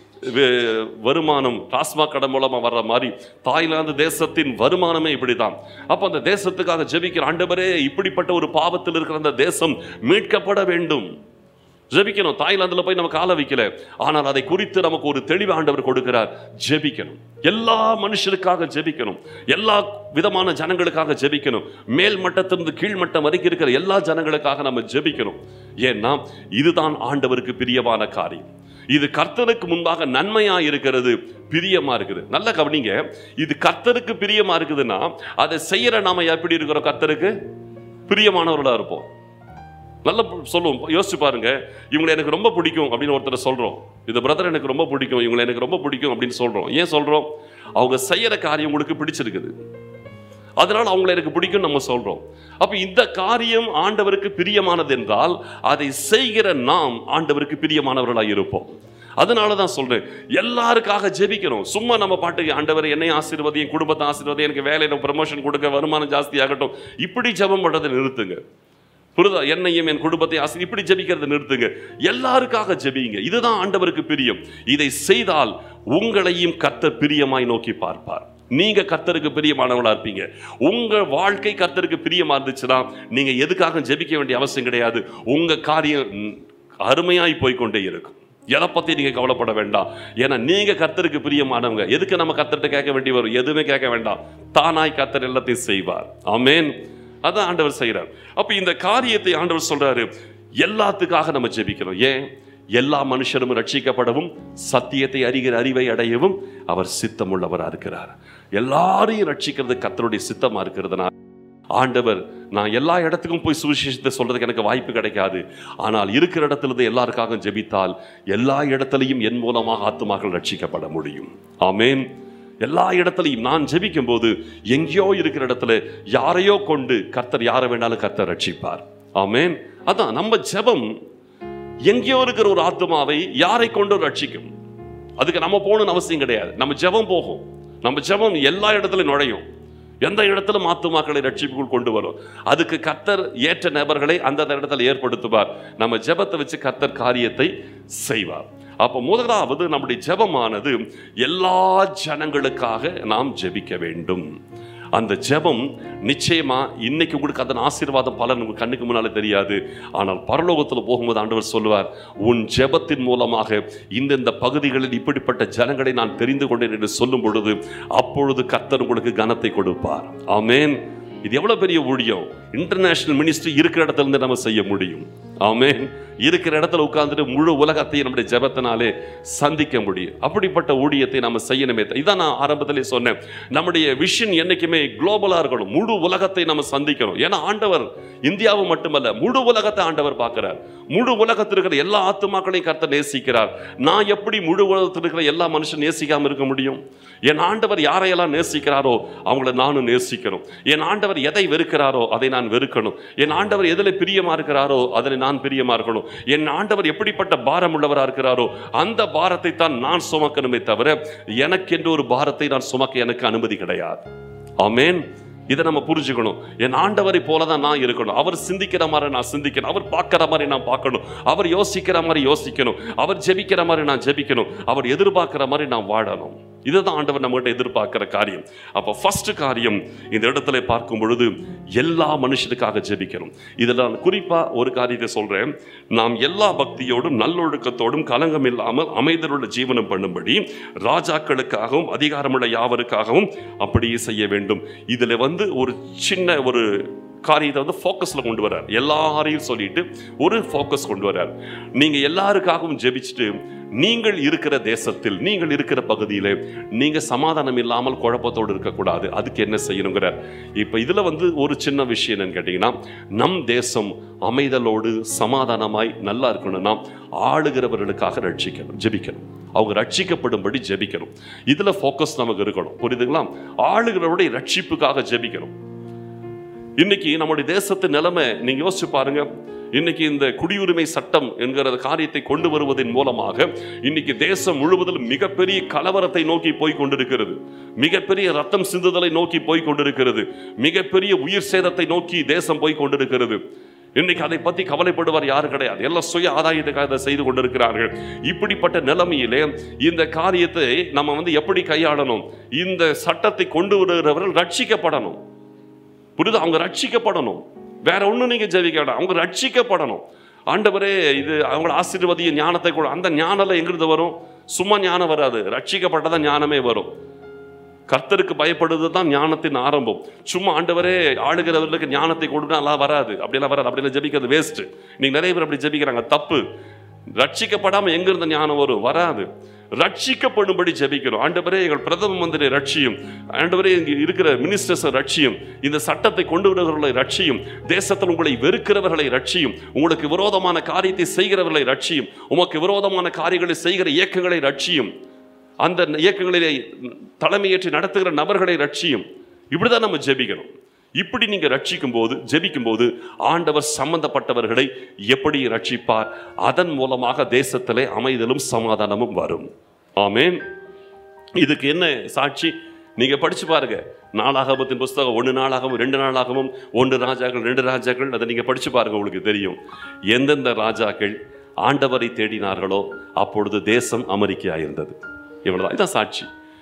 வருமானம் டாஸ்மாக் கடை மூலமா வர்ற மாதிரி தாய்லாந்து தேசத்தின் வருமானமே இப்படித்தான். அப்ப அந்த தேசத்துக்காக ஜெபிக்கிற ஆண்டவரே, இப்படிப்பட்ட ஒரு பாவத்தில் இருக்கிற அந்த தேசம் மீட்கப்பட வேண்டும். ஜெபிக்கணும். தாய்லாந்துல போய் நம்ம கால வைக்கல, ஆனால் அதை குறித்து நமக்கு ஒரு தெளிவு ஆண்டவர் கொடுக்கிறார். ஜெபிக்கணும். எல்லா மனுஷருக்காக ஜெபிக்கணும். எல்லா விதமான ஜனங்களுக்காக ஜெபிக்கணும். மேல் மட்டத்திலிருந்து கீழ்மட்டம் வரைக்கும் இருக்கிற எல்லா ஜனங்களுக்காக நம்ம ஜெபிக்கணும். ஏன்னா இதுதான் ஆண்டவருக்கு பிரியமான காரியம். இது கர்த்தருக்கு முன்பாக நன்மையா இருக்கிறது, பிரியமா இருக்குது. நல்ல கவனிங்க, இது கர்த்தருக்கு பிரியமா இருக்குதுன்னா அதை செய்யற நாம எப்படி இருக்கிறோம்? கர்த்தருக்கு பிரியமானவர்களா இருப்போம். நல்ல சொல்லுவோம். யோசிச்சு பாருங்க, இவங்களை எனக்கு ரொம்ப பிடிக்கும் அப்படின்னு ஒருத்தர் சொல்றோம். இந்த பிரதர் எனக்கு ரொம்ப பிடிக்கும், இவங்களை எனக்கு ரொம்ப பிடிக்கும் அப்படின்னு சொல்றோம். ஏன் சொல்றோம்? அவங்க செய்யற காரியம் உங்களுக்கு பிடிச்சிருக்குது, அதனால அவங்களை எனக்கு பிடிக்கும் நம்ம சொல்றோம். அப்ப இந்த காரியம் ஆண்டவருக்கு பிரியமானது என்றால் அதை செய்கிற நாம் ஆண்டவருக்கு பிரியமானவர்களாக இருப்போம். அதனாலதான் சொல்றேன், எல்லாருக்காக ஜெபிக்கணும். சும்மா நம்ம பாட்டுக்கு ஆண்டவர் என்னை ஆசீர்வதி, என் குடும்பத்தை ஆசீர்வதி, எனக்கு வேலையில ப்ரமோஷன் கொடுக்க, வருமானம் ஜாஸ்தி ஆகட்டும், இப்படி ஜெபம் பண்றதை நிறுத்துங்க. புரிதா? என்னையும் என் குடும்பத்தை ஆசீர் இப்படி ஜெபிக்கிறத நிறுத்துங்க. எல்லாருக்காக ஜெபிங்க. இதுதான் ஆண்டவருக்கு பிரியம். இதை செய்தால் உங்களையும் கர்த்தர் பிரியமாய் நோக்கி பார்ப்பார். நீங்க கர்த்தருக்கு பிரியமானவங்களா இருப்பீங்க. உங்க வாழ்க்கை கர்த்தருக்கு பிரியமா இருந்துச்சுன்னா நீங்க எதுக்காக ஜெபிக்க வேண்டிய அவசியம் கிடையாது. உங்க காரியம் அருமையாய் போய்கொண்டே இருக்கும். எதை பத்தி நீங்க கவலைப்பட வேண்டாம். ஏன்னா நீங்க கர்த்தருக்கு பிரியமானவங்க. எதுக்கு நம்ம கர்த்தர்கிட்ட கேட்க வேண்டி வரும்? எதுவுமே கேட்க வேண்டாம். தானாய் கர்த்தர் எல்லாத்தையும் செய்வார். ஆமென். அதான் ஆண்டவர் செய்யறார். அப்ப இந்த காரியத்தை ஆண்டவர் சொல்றாரு, எல்லாத்துக்காக நம்ம ஜெபிக்கிறோம். ஏன்? எல்லா மனுஷரும் ரட்சிக்கப்படவும் சத்தியத்தை அறிகிற அறிவை அடையவும் அவர் சித்தமுள்ளவராக இருக்கிறார். எல்லாரையும் ரட்சிக்கிறது கர்த்தருடைய சித்தமா இருக்கிறதுனால ஆண்டவர், நான் எல்லா இடத்துக்கும் போய் சுவிசேஷத்தை சொல்றதுக்கு எனக்கு வாய்ப்பு கிடைக்காது, ஆனால் இருக்கிற இடத்துல இருந்து எல்லாருக்காக ஜெபித்தால் எல்லா இடத்துலையும் என் மூலமாக ஆத்துமாக்கள் ரட்சிக்கப்பட முடியும். ஆமென். எல்லா இடத்துலையும் நான் ஜெபிக்கும் போது எங்கேயோ இருக்கிற இடத்துல யாரையோ கொண்டு கர்த்தர் யாரை வேண்டாலும் கர்த்தர் ரட்சிப்பார். ஆமென். அதான் நம்ம ஜெபம் எங்கேயோ இருக்கிற ஒரு ஆத்மாவை யாரை கொண்டு ரட்சிக்கும். அதுக்கு நம்ம போகணும்னு அவசியம் கிடையாது. நம்ம ஜெபம் போகும். நம்ம ஜெபம் எல்லா இடத்துலையும் நுழையும். எந்த இடத்துல ஆத்துமாக்களை ரட்சிப்புக்குள் கொண்டு வரும். அதுக்கு கர்த்தர் ஏற்ற நபர்களை அந்த இடத்துல ஏற்படுத்துவார். நம்ம ஜெபத்தை வச்சு கர்த்தர் காரியத்தை செய்வார். அப்ப முதலாவது நம்முடைய ஜெபமானது எல்லா ஜனங்களுக்காக நாம் ஜெபிக்க வேண்டும். அந்த ஜெபம் நிச்சயமா இன்னைக்கு உங்களுக்கு அதன் ஆசீர்வாதம் பலன் உங்க கண்ணுக்கு முன்னால தெரியாது. ஆனால் பரலோகத்துல போகும்போது ஆண்டவர் சொல்லுவார், உன் ஜெபத்தின் மூலமாக இந்தந்த பகுதிகளில் இப்படிப்பட்ட ஜனங்களை நான் தெரிந்து கொண்டேன் என்று சொல்லும் பொழுது அப்பொழுது கர்த்தர் உங்களுக்கு கனத்தை கொடுப்பார். ஆமென். இது எவ்வளவு பெரிய ஊழியம். இன்டர்நேஷனல் மினிஸ்ட்ரி இருக்கிற இடத்துல இருந்து நம்ம செய்ய முடியும். ஆமென். இருக்கிற இடத்துல உட்கார்ந்துட்டு முழு உலகத்தையும் நம்முடைய ஜெபத்தினாலே சந்திக்க முடியும். அப்படிப்பட்ட ஊழியத்தை நம்ம செய்யணுமே. இதான் நான் ஆரம்பத்திலே சொன்னேன், நம்முடைய விஷன் என்னைக்குமே குளோபலா இருக்கணும். முழு உலகத்தை நம்ம சந்திக்கணும். ஏன்னா ஆண்டவர் இந்தியாவை மட்டுமல்ல, முழு உலகத்தை ஆண்டவர் பார்க்கிறார். முழு உலகத்தில் இருக்கிற எல்லா ஆத்துமாக்களையும் கர்த்தர் நேசிக்கிறார். நான் எப்படி முழு உலகத்தில் இருக்கிற எல்லா மனுஷன் நேசிக்காம இருக்க முடியும்? என் ஆண்டவர் யாரையெல்லாம் நேசிக்கிறாரோ அவங்கள நானும் நேசிக்கணும். என் ஆண்டவர் எதை வெறுக்கிறாரோ அதை நான் வெறுக்கணும். என் ஆண்டவர் எதில் பிரியமா இருக்கிறாரோ அதில் நான் பிரியமா இருக்கணும். என் ஆண்டவர் எப்படிப்பட்ட பாரம் உள்ளவரா இருக்கிறாரோ அந்த பாரத்தை தான் நான் சுமக்கணுமே தவிர எனக்கு ஒரு பாரத்தை நான் சுமக்க எனக்கு அனுமதி கிடையாது. ஆமென். இதை நம்ம புரிஞ்சுக்கணும். என் ஆண்டவரை போலதான் நான் இருக்கணும். அவர் சிந்திக்கிற மாதிரி நான் சிந்திக்கணும். அவர் பார்க்கிற மாதிரி நான் பார்க்கணும். அவர் யோசிக்கிற மாதிரி யோசிக்கணும். அவர் ஜெபிக்கிற மாதிரி நான் ஜெபிக்கணும். அவர் எதிர்பார்க்கிற மாதிரி நான் வாழணும். இதுதான் ஆண்டவர் நம்மகிட்ட எதிர்பார்க்கிற காரியம். அப்ப ஃபர்ஸ்ட் காரியம் இந்த இடத்துல பார்க்கும் பொழுது எல்லா மனுஷனுக்காக ஜெபிக்கணும். இதுல நான் குறிப்பா ஒரு காரியத்தை சொல்றேன். நாம் எல்லா பக்தியோடும் நல்லொழுக்கத்தோடும் கலங்கம் இல்லாமல் அமைதலுள்ள ஜீவனம் பண்ணும்படி ராஜாக்களுக்காகவும் அதிகாரமுள்ள யாவருக்காகவும் அப்படியே செய்ய வேண்டும். இதுல வந்து ஒரு சின்ன ஒரு காரியத்தை வந்து ஃபோக்கஸ்ல கொண்டு வர்றார். எல்லாரையும் சொல்லிட்டு ஒரு ஃபோக்கஸ் கொண்டு வர்றார். நீங்க எல்லாருக்காகவும் ஜெபிச்சுட்டு நீங்கள் இருக்கிற தேசத்தில் நீங்கள் இருக்கிற பகுதியில நீங்க சமாதானம் இல்லாமல் குழப்பத்தோடு இருக்கக்கூடாது. அதுக்கு என்ன செய்யணுங்கிறார். இப்ப இதுல வந்து ஒரு சின்ன விஷயம் என்னன்னு கேட்டீங்கன்னா, நம் தேசம் அமைதலோடு சமாதானமாய் நல்லா இருக்கணும்னா ஆளுகிறவர்களுக்காக ரட்சிக்கணும், ஜெபிக்கணும். அவங்க ரட்சிக்கப்படும்படி ஜெபிக்கணும். இதுல ஃபோக்கஸ் நமக்கு இருக்கணும். புரியுதுங்களா? ஆளுகிறவருடைய ரட்சிப்புக்காக ஜெபிக்கணும். இன்னைக்கு நம்முடைய தேசத்து நிலைமை நீங்க யோசிச்சு பாருங்க. இன்னைக்கு இந்த குடியுரிமை சட்டம் என்கிற காரியத்தை கொண்டு வருவதன் மூலமாக இன்னைக்கு தேசம் முழுவதிலும் மிகப்பெரிய கலவரத்தை நோக்கி போய் கொண்டிருக்கிறது. மிகப்பெரிய ரத்தம் சிந்துதலை நோக்கி போய் கொண்டிருக்கிறது. மிகப்பெரிய உயிர் சேதத்தை நோக்கி தேசம் போய் கொண்டிருக்கிறது. இன்னைக்கு அதை பத்தி கவலைப்படுவார் யாரும் கிடையாது. எல்லாம் சுய ஆதாயத்துக்காக செய்து கொண்டிருக்கிறார்கள். இப்படிப்பட்ட நிலைமையிலே இந்த காரியத்தை நம்ம வந்து எப்படி கையாளணும்? இந்த சட்டத்தை கொண்டு வருகிறவர்கள் ரட்சிக்கப்படணும். புரியுது? அவங்க ரட்சிக்கப்படணும். வேற ஒன்றும் நீங்க ஜெபிக்க வேண்டாம். அவங்க ரட்சிக்கப்படணும். ஆண்டவரே இது அவங்கள ஆசீர்வதிய ஞானத்தை கூட, அந்த ஞானம் எங்கிருந்து வரும்? சும்மா ஞானம் வராது. ரட்சிக்கப்பட்டதான் ஞானமே வரும். கர்த்தருக்கு பயப்படுவது தான் ஞானத்தின் ஆரம்பம். சும்மா ஆண்டவரே ஆளுகிறவர்களுக்கு ஞானத்தை கொடுத்தா எல்லாம் வராது. அப்படியெல்லாம் வராது. அப்படியெல்லாம் ஜெபிக்கிறது வேஸ்ட். நீங்க நிறைய பேர் அப்படி ஜெபிக்கிறாங்க, தப்பு. ரட்சிக்கப்படாம எங்க இருந்த ஞானம் வரும்? வராது. ரட்சிக்கப்படும்படி ஜெபிக்கிறோம். ஆண்டவரே எங்கள் பிரதம மந்திரி ரட்சியும், ஆண்டவரே இங்க இருக்கிற மினிஸ்டர்ஸ் ரட்சியும், இந்த சட்டத்தை கொண்டு வருகிறவர்களை ரட்சியும், தேசத்தில் உங்களை வெறுக்கிறவர்களை ரட்சியும், உங்களுக்கு விரோதமான காரியத்தை செய்கிறவர்களை ரட்சியும், உமக்கு விரோதமான காரியங்களை செய்கிற இயக்கங்களை ரட்சியும், அந்த இயக்கங்களிலே தலைமையேற்றி நடத்துகிற நபர்களை ரட்சியும். இப்படிதான் நம்ம ஜெபிக்கணும். இப்படி நீங்க ரட்சிக்கும் போது, ஜெபிக்கும் போது ஆண்டவர் சம்பந்தப்பட்டவர்களை எப்படி ரட்சிப்பார்? அதன் மூலமாக தேசத்திலே அமைதலும் சமாதானமும் வரும். ஆமென். இதுக்கு என்ன சாட்சி? நீங்க படிச்சு பாருங்க. நாளாகமத்தின் புஸ்தகம், ஒன்று நாளாகவும் ரெண்டு நாளாகவும் ஒன்று ராஜாக்கள் ரெண்டு ராஜாக்கள், அதை நீங்க படிச்சு பாருங்க, உங்களுக்கு தெரியும். எந்தெந்த ராஜாக்கள் ஆண்டவரை தேடினார்களோ அப்பொழுது தேசம் அமெரிக்கா இருந்தது. இவ்வளவுதான், இதான் சாட்சி.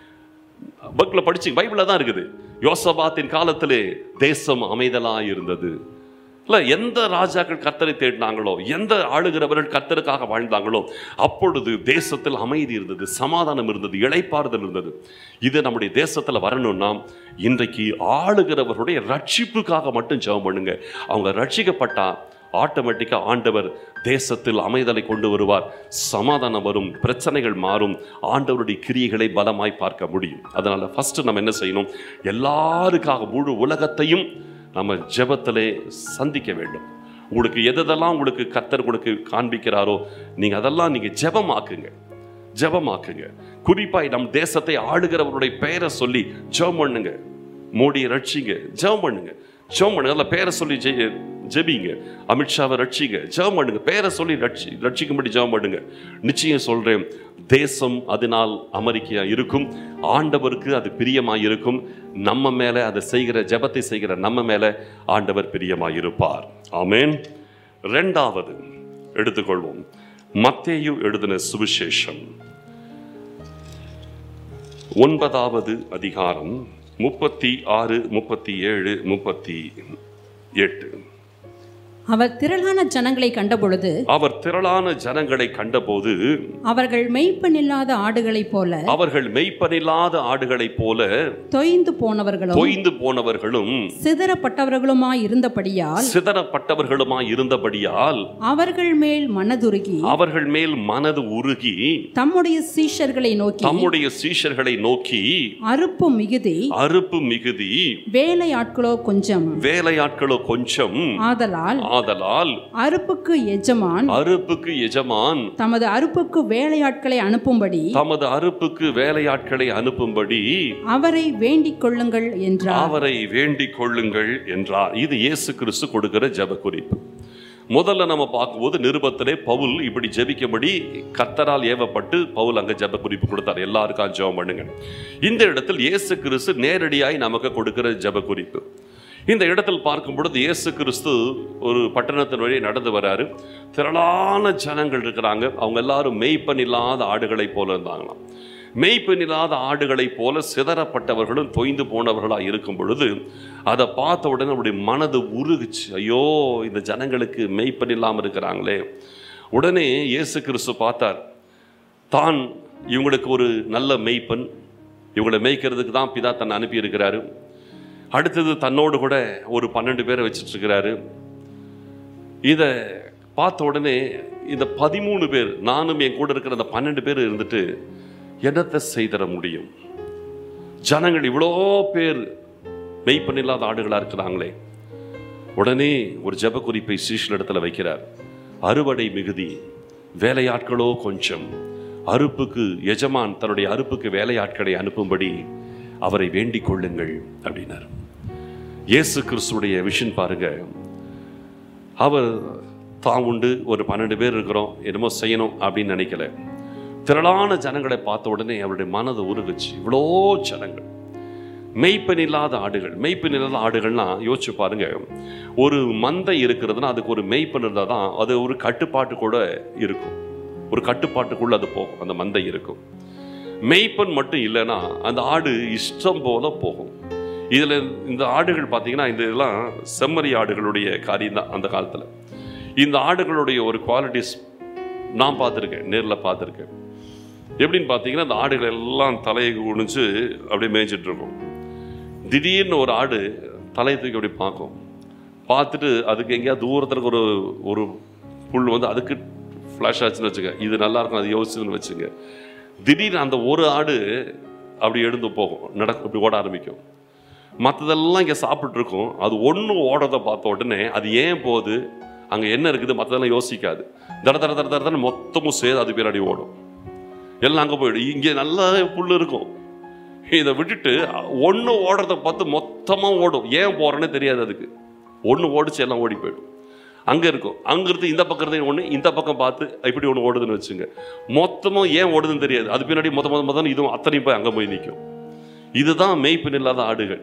பைபிளில் படிச்சு, பைபிளில் தான் இருக்குது. யோசபாத்தின் காலத்திலே தேசம் அமைதலாக இருந்தது. இல்லை, எந்த ராஜாக்கள் கர்த்தரை தேடினாங்களோ, எந்த ஆளுகிறவர்கள் கர்த்தருக்காக வாழ்ந்தாங்களோ அப்பொழுது தேசத்தில் அமைதி இருந்தது, சமாதானம் இருந்தது, இளைப்பாறுதல் இருந்தது. இது நம்முடைய தேசத்தில் வரணும்னா இன்றைக்கு ஆளுகிறவர்களுடைய ரட்சிப்புக்காக மட்டும் ஜெபம் பண்ணுங்க. அவங்க ரட்சிக்கப்பட்டா ஆட்டோமேட்டிக்காக ஆண்டவர் தேசத்தில் அமைதலை கொண்டு வருவார், சமாதானம் வரும், பிரச்சனைகள் மாறும், ஆண்டவருடைய கிரியைகளை பலமாய் பார்க்க முடியும். அதனால் ஃபஸ்ட்டு நம்ம என்ன செய்யணும்? எல்லாருக்காக முழு உலகத்தையும் நம்ம ஜெபத்திலே சந்திக்க வேண்டும். உங்களுக்கு எதெல்லாம் உங்களுக்கு கர்த்தர் உங்களுக்கு காண்பிக்கிறாரோ நீங்கள் அதெல்லாம் நீங்கள் ஜெபமாக்குங்க, ஜெபமாக்குங்க. குறிப்பாக நம் தேசத்தை ஆளுகிறவருடைய பெயரை சொல்லி ஜெபம் பண்ணுங்க. மோடியை ரட்சிங்க, ஜெபம் பண்ணுங்க, ஜெபம் பண்ணுங்க. அதில் பேரை சொல்லி ஜெய ஜெபிங்க. அமித்ஷாவை ரட்சிங்க, ஜெபம் பண்ணுங்க. பேரை சொல்லி ரட்சி ரட்சிக்கும்படி ஜெபம் பண்ணுங்க. நிச்சயம் சொல்றேன், தேசம் அதனால் அமெரிக்கா இருக்கும். ஆண்டவருக்கு அது பிரியமாய் இருக்கும். நம்ம மேல அதை செய்கிற ஜெபத்தை செய்கிற நம்ம மேல ஆண்டவர் பிரியமாய் இருப்பார். ஆமென். இரண்டாவது எடுத்துக்கொள்வோம், மத்தேயு எழுதின சுவிசேஷம் ஒன்பதாவது அதிகாரம் முப்பத்தி ஆறு முப்பத்தி ஏழு முப்பத்தி எட்டு. அவர் திரளான ஜனங்களை கண்டபொழுது அவர் திரளான ஜனங்களை கண்டபோது அவர்கள் மெய்ப்பனில்லாத ஆடுகளைப் போல அவர்கள் மெய்ப்பனில்லாத ஆடுகளைப் போல தொய்ந்து போனவர்களும் தொய்ந்து போனவர்களும் சிதறப்பட்டவர்களுமாய் இருந்தபடியால் சிதறப்பட்டவர்களுமாய் இருந்தபடியால் அவர்கள் மேல் மனதுருகி அவர்கள் மேல் மனது உருகி தம்முடைய சீஷர்களை நோக்கி தம்முடைய சீஷர்களை நோக்கி அறுப்பு மிகுதி அறுப்பு மிகுதி வேலையாட்களோ கொஞ்சம் வேலையாட்களோ கொஞ்சம் ஆதலால் ஆதலால் அறுப்புக்கு எஜமான் அறுப்புக்கு எஜமான் தமது அறுப்புக்கு வேலையாட்களை அனுப்பும்படி தமது அறுப்புக்கு வேலையாட்களை அனுப்பும்படி அவரை வேண்டிக் கொள்ளுங்கள் என்றார். அவரை வேண்டிக் கொள்ளுங்கள் என்றார். இது இயேசு கிறிஸ்து கொடுக்கிற ஜெப குறிப்பு. முதல்ல நம்ம பார்க்கும்போது நிருபத்திலே பவுல் இப்படி ஜெபிக்கும்படி கர்த்தரால் ஏவப்பட்டு பவுல் அங்க ஜெப குறிப்பு கொடுத்தார். எல்லாருக்கும் ஜெபம் பண்ணுங்க. இந்த இடத்தில் இயேசு கிறிஸ்து நேரடியாய் நமக்கு கொடுக்கிற ஜெப குறிப்பு. இந்த இடத்தில் பார்க்கும் பொழுது இயேசு கிறிஸ்து ஒரு பட்டணத்தின் வழியே நடந்து வராரு. திரளான ஜனங்கள் இருக்கிறாங்க. அவங்க எல்லாரும் மெய்ப்பன் இல்லாத ஆடுகளை போல இருந்தாங்களாம். மெய்ப்பன் இல்லாத ஆடுகளை போல சிதறப்பட்டவர்களும் தொய்ந்து போனவர்களாக இருக்கும் பொழுது அதை பார்த்த உடனே நம்முடைய மனது உருகுச்சு. ஐயோ, இந்த ஜனங்களுக்கு மெய்ப்பன் இல்லாமல் இருக்கிறாங்களே. உடனே இயேசு கிறிஸ்து பார்த்தார், தான் இவங்களுக்கு ஒரு நல்ல மெய்ப்பன், இவங்களை மேய்க்கிறதுக்கு தான் பிதா தன்னை அனுப்பி இருக்கிறாரு. அடுத்தது தன்னோடு கூட ஒரு பன்னெண்டு பேரை வச்சுட்டு இருக்கிறாரு. இதை பார்த்த உடனே இந்த பதிமூணு பேர், நானும் என் கூட இருக்கிற அந்த பன்னெண்டு பேர் இருந்துட்டு என்னத்தை செய்தர முடியும்? ஜனங்கள் இவ்வளோ பேர் மெய்ப்பன் இல்லாத ஆடுகளா இருக்கிறாங்களே. உடனே ஒரு ஜெப குறிப்பை சீஷர் இடத்துல வைக்கிறார். அறுவடை மிகுதி, வேலையாட்களோ கொஞ்சம். அறுப்புக்கு எஜமான் தன்னுடைய அறுப்புக்கு வேலையாட்களை அனுப்பும்படி அவரை வேண்டிக் கொள்ளுங்கள் அப்படின்னார். இயேசு கிறிஸ்துடைய விஷன் பாருங்க. அவர் தான் உண்டு, ஒரு பன்னெண்டு பேர் இருக்கிறோம், என்னமோ செய்யணும் அப்படின்னு நினைக்கல. திரளான ஜனங்களை பார்த்த உடனே அவருடைய மனது உருகுச்சு. இவ்வளோ ஜனங்கள், மெய்ப்பன் இல்லாத ஆடுகள். மெய்ப்பன் இல்லாத ஆடுகள்னா யோசிச்சு பாருங்க. ஒரு மந்தை இருக்கிறதுனா அதுக்கு ஒரு மெய்ப்பன் இருந்தால் தான் அது ஒரு கட்டுப்பாட்டு கூட இருக்கும். ஒரு கட்டுப்பாட்டுக்குள்ள அது போகும், அந்த மந்தை இருக்கும். மெய்ப்பன் மட்டும் இல்லைன்னா அந்த ஆடு இஷ்டம் போல போகும். இதில் இந்த ஆடுகள் பார்த்தீங்கன்னா இந்த இதெல்லாம் செம்மறி ஆடுகளுடைய காரியம் தான் அந்த காலத்தில். இந்த ஆடுகளுடைய ஒரு குவாலிட்டிஸ் நான் பார்த்துருக்கேன், நேரில் பார்த்துருக்கேன். எப்படின்னு பார்த்தீங்கன்னா இந்த ஆடுகள் எல்லாம் தலையை குனிஞ்சு அப்படியே மேய்ச்சிட்டு இருக்கும். திடீர்னு ஒரு ஆடு தலையை தூக்கி அப்படி பார்க்கும். பார்த்துட்டு அதுக்கு எங்கேயாவது தூரத்தில் ஒரு ஒரு புல் வந்து அதுக்கு ஃப்ளாஷ் ஆச்சுன்னு வச்சுங்க, இது நல்லா இருக்கும் அது யோசிச்சுன்னு வச்சுங்க. திடீர்னு அந்த ஒரு ஆடு அப்படி எழுந்து போகும், நடக்கும், இப்படி ஓட ஆரம்பிக்கும். மற்றதெல்லாம் இங்கே சாப்பிட்ருக்கும். அது ஒன்று ஓடுறதை பார்த்த உடனே அது ஏன் போகுது, அங்கே என்ன இருக்குது, மற்றதெல்லாம் யோசிக்காது. தட தட தட தடன்னு மொத்தமும் சேர்ந்து அது பின்னாடி ஓடும். எல்லாம் அங்கே போயிடும். இங்கே நல்லா புல் இருக்கும். இதை விட்டுட்டு ஒன்று ஓடுறதை பார்த்து மொத்தமாக ஓடும். ஏன் போகிறேன்னே தெரியாது அதுக்கு. ஒன்று ஓடிச்சு எல்லாம் ஓடி போயிடும். அங்கே இருக்கும். அங்கிருந்து இந்த பக்கம் இருந்து ஒன்று இந்த பக்கம் பார்த்து இப்படி ஒன்று ஓடுதுன்னு வச்சுங்க, மொத்தமும் ஏன் ஓடுதுன்னு தெரியாது. அது பின்னாடி மொத்த மொத்த மொத்தம் இதுவும் அத்தனையும் போய் அங்கே போய் நிற்கும். இதுதான் மேய்ப்பன் இல்லாத ஆடுகள்.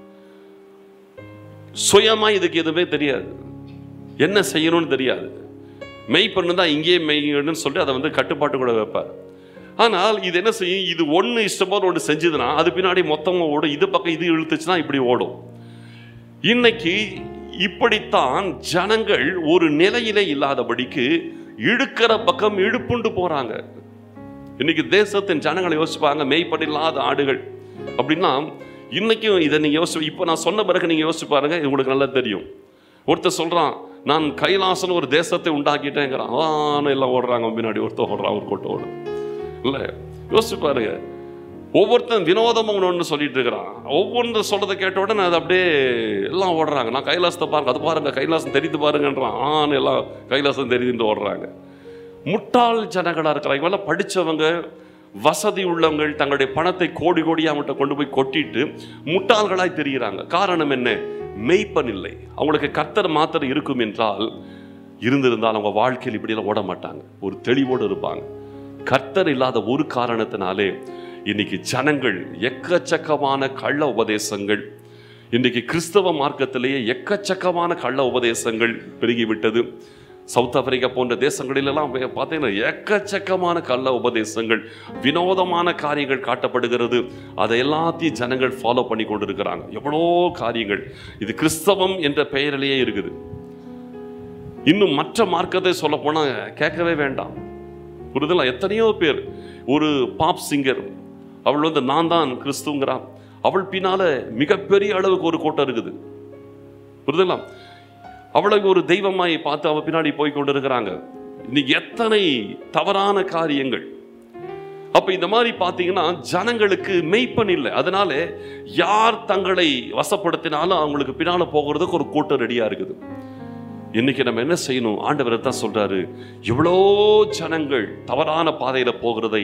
சுயமா இதுக்கு எதுவுமே தெரியாது, என்ன செய்யணும்னு தெரியாது. மெய்ப்பண்ணு தான் இங்கேயே மெய்யணும்னு சொல்லிட்டு அதை வந்து கட்டுப்பாட்டு கூட வைப்பார். ஆனால் இது என்ன செய்யும், இது ஒன்று இஷ்டப்போது ஒன்று செஞ்சதுன்னா அது பின்னாடி மொத்தமாக ஓடும். இது பக்கம் இது இழுத்துச்சுன்னா இப்படி ஓடும். இன்னைக்கு இப்படித்தான் ஜனங்கள் ஒரு நிலையிலே இல்லாதபடிக்கு இழுக்கிற பக்கம் இழுப்புண்டு போறாங்க. இன்னைக்கு தேசத்தின் ஜனங்களை யோசிப்பாங்க, மெய்ப்பன் இல்லாத ஆடுகள் அப்படின்னா. இன்னைக்கும் இதை நீங்க யோசி, இப்போ நான் சொன்ன பிறகு நீங்க யோசிச்சு பாருங்க, உங்களுக்கு நல்லா தெரியும். ஒருத்தர் சொல்றான், நான் கைலாசன் ஒரு தேசத்தை உண்டாக்கிட்டேங்கிறான். ஆனா எல்லாம் ஓடுறாங்க பின்னாடி, ஒருத்தர் ஓடுறான், ஒரு கோட்டை ஓடும். இல்லை, யோசிச்சு பாருங்க. ஒவ்வொருத்தன் வினோதமாக ஒன்று ஒன்று சொல்லிட்டு இருக்கிறான். ஒவ்வொன்று சொல்றதை கேட்ட உடனே அது அப்படியே எல்லாம் ஓடுறாங்க. நான் கைலாசத்தை பாருங்க, அது பாருங்க, கைலாசம் தெரிந்து பாருங்கன்றான். ஆன்னு எல்லாம் கைலாசம் தெரிந்துட்டு ஓடுறாங்க. முட்டாள் ஜனங்களாக இருக்கிறாங்க. இவெல்லாம் படித்தவங்க, வசதி உள்ளவங்க, தங்களுடைய பணத்தை கோடி கோடியாக அவங்கள்ட்ட கொண்டு போய் கொட்டிட்டு முட்டாள்களாய் தெரிகிறாங்க. காரணம் என்ன? மெய்ப்பன் இல்லை. அவங்களுக்கு கர்த்தர் மாத்திரம் இருக்கும் என்றால், இருந்திருந்தால் அவங்க வாழ்க்கையில் இப்படியெல்லாம் ஓட மாட்டாங்க, ஒரு தெளிவோடு இருப்பாங்க. கர்த்தர் இல்லாத ஒரு காரணத்தினாலே இன்னைக்கு ஜனங்கள் எக்கச்சக்கமான கள்ள உபதேசங்கள், இன்னைக்கு கிறிஸ்தவ மார்க்கத்திலேயே எக்கச்சக்கமான கள்ள உபதேசங்கள் பெருகிவிட்டது. சவுத் ஆப்பிரிக்கா போன்ற தேசங்களிலெல்லாம் பார்த்தீங்கன்னா எக்கச்சக்கமான கள்ள உபதேசங்கள், வினோதமான காரியங்கள் காட்டப்படுகிறது. அதை எல்லாத்தையும் ஜனங்கள் ஃபாலோ பண்ணி கொண்டு இருக்கிறாங்க. எவ்வளோ காரியங்கள் இது கிறிஸ்தவம் என்ற பெயரிலேயே இருக்குது. இன்னும் மற்ற மார்க்கத்தை சொல்ல போனா கேட்கவே வேண்டாம். புரிதலா? எத்தனையோ பேர், ஒரு பாப் சிங்கர், அவள் வந்து நான் தான் கிறிஸ்துங்கிறான். அவள் பின்னால மிகப்பெரிய அளவுக்கு ஒரு கூட்டம் இருக்குது. புரிதலா? அவளை ஒரு தெய்வமாய் பார்த்து அவள் பின்னாடி போய் கொண்டு இருக்கிறாங்க. இன்னைக்கு எத்தனை தவறான காரியங்கள். அப்ப இந்த மாதிரி பார்த்தீங்கன்னா ஜனங்களுக்கு மெய்ப்பன் இல்லை. அதனால யார் தங்களை வசப்படுத்தினாலும் அவங்களுக்கு பின்னால போகிறதுக்கு ஒரு கூட்டம் ரெடியா இருக்குது. இன்னைக்கு நம்ம என்ன செய்யணும்? ஆண்டவர் தான் சொல்றாரு, இவ்வளோ ஜனங்கள் தவறான பாதையில போகிறதை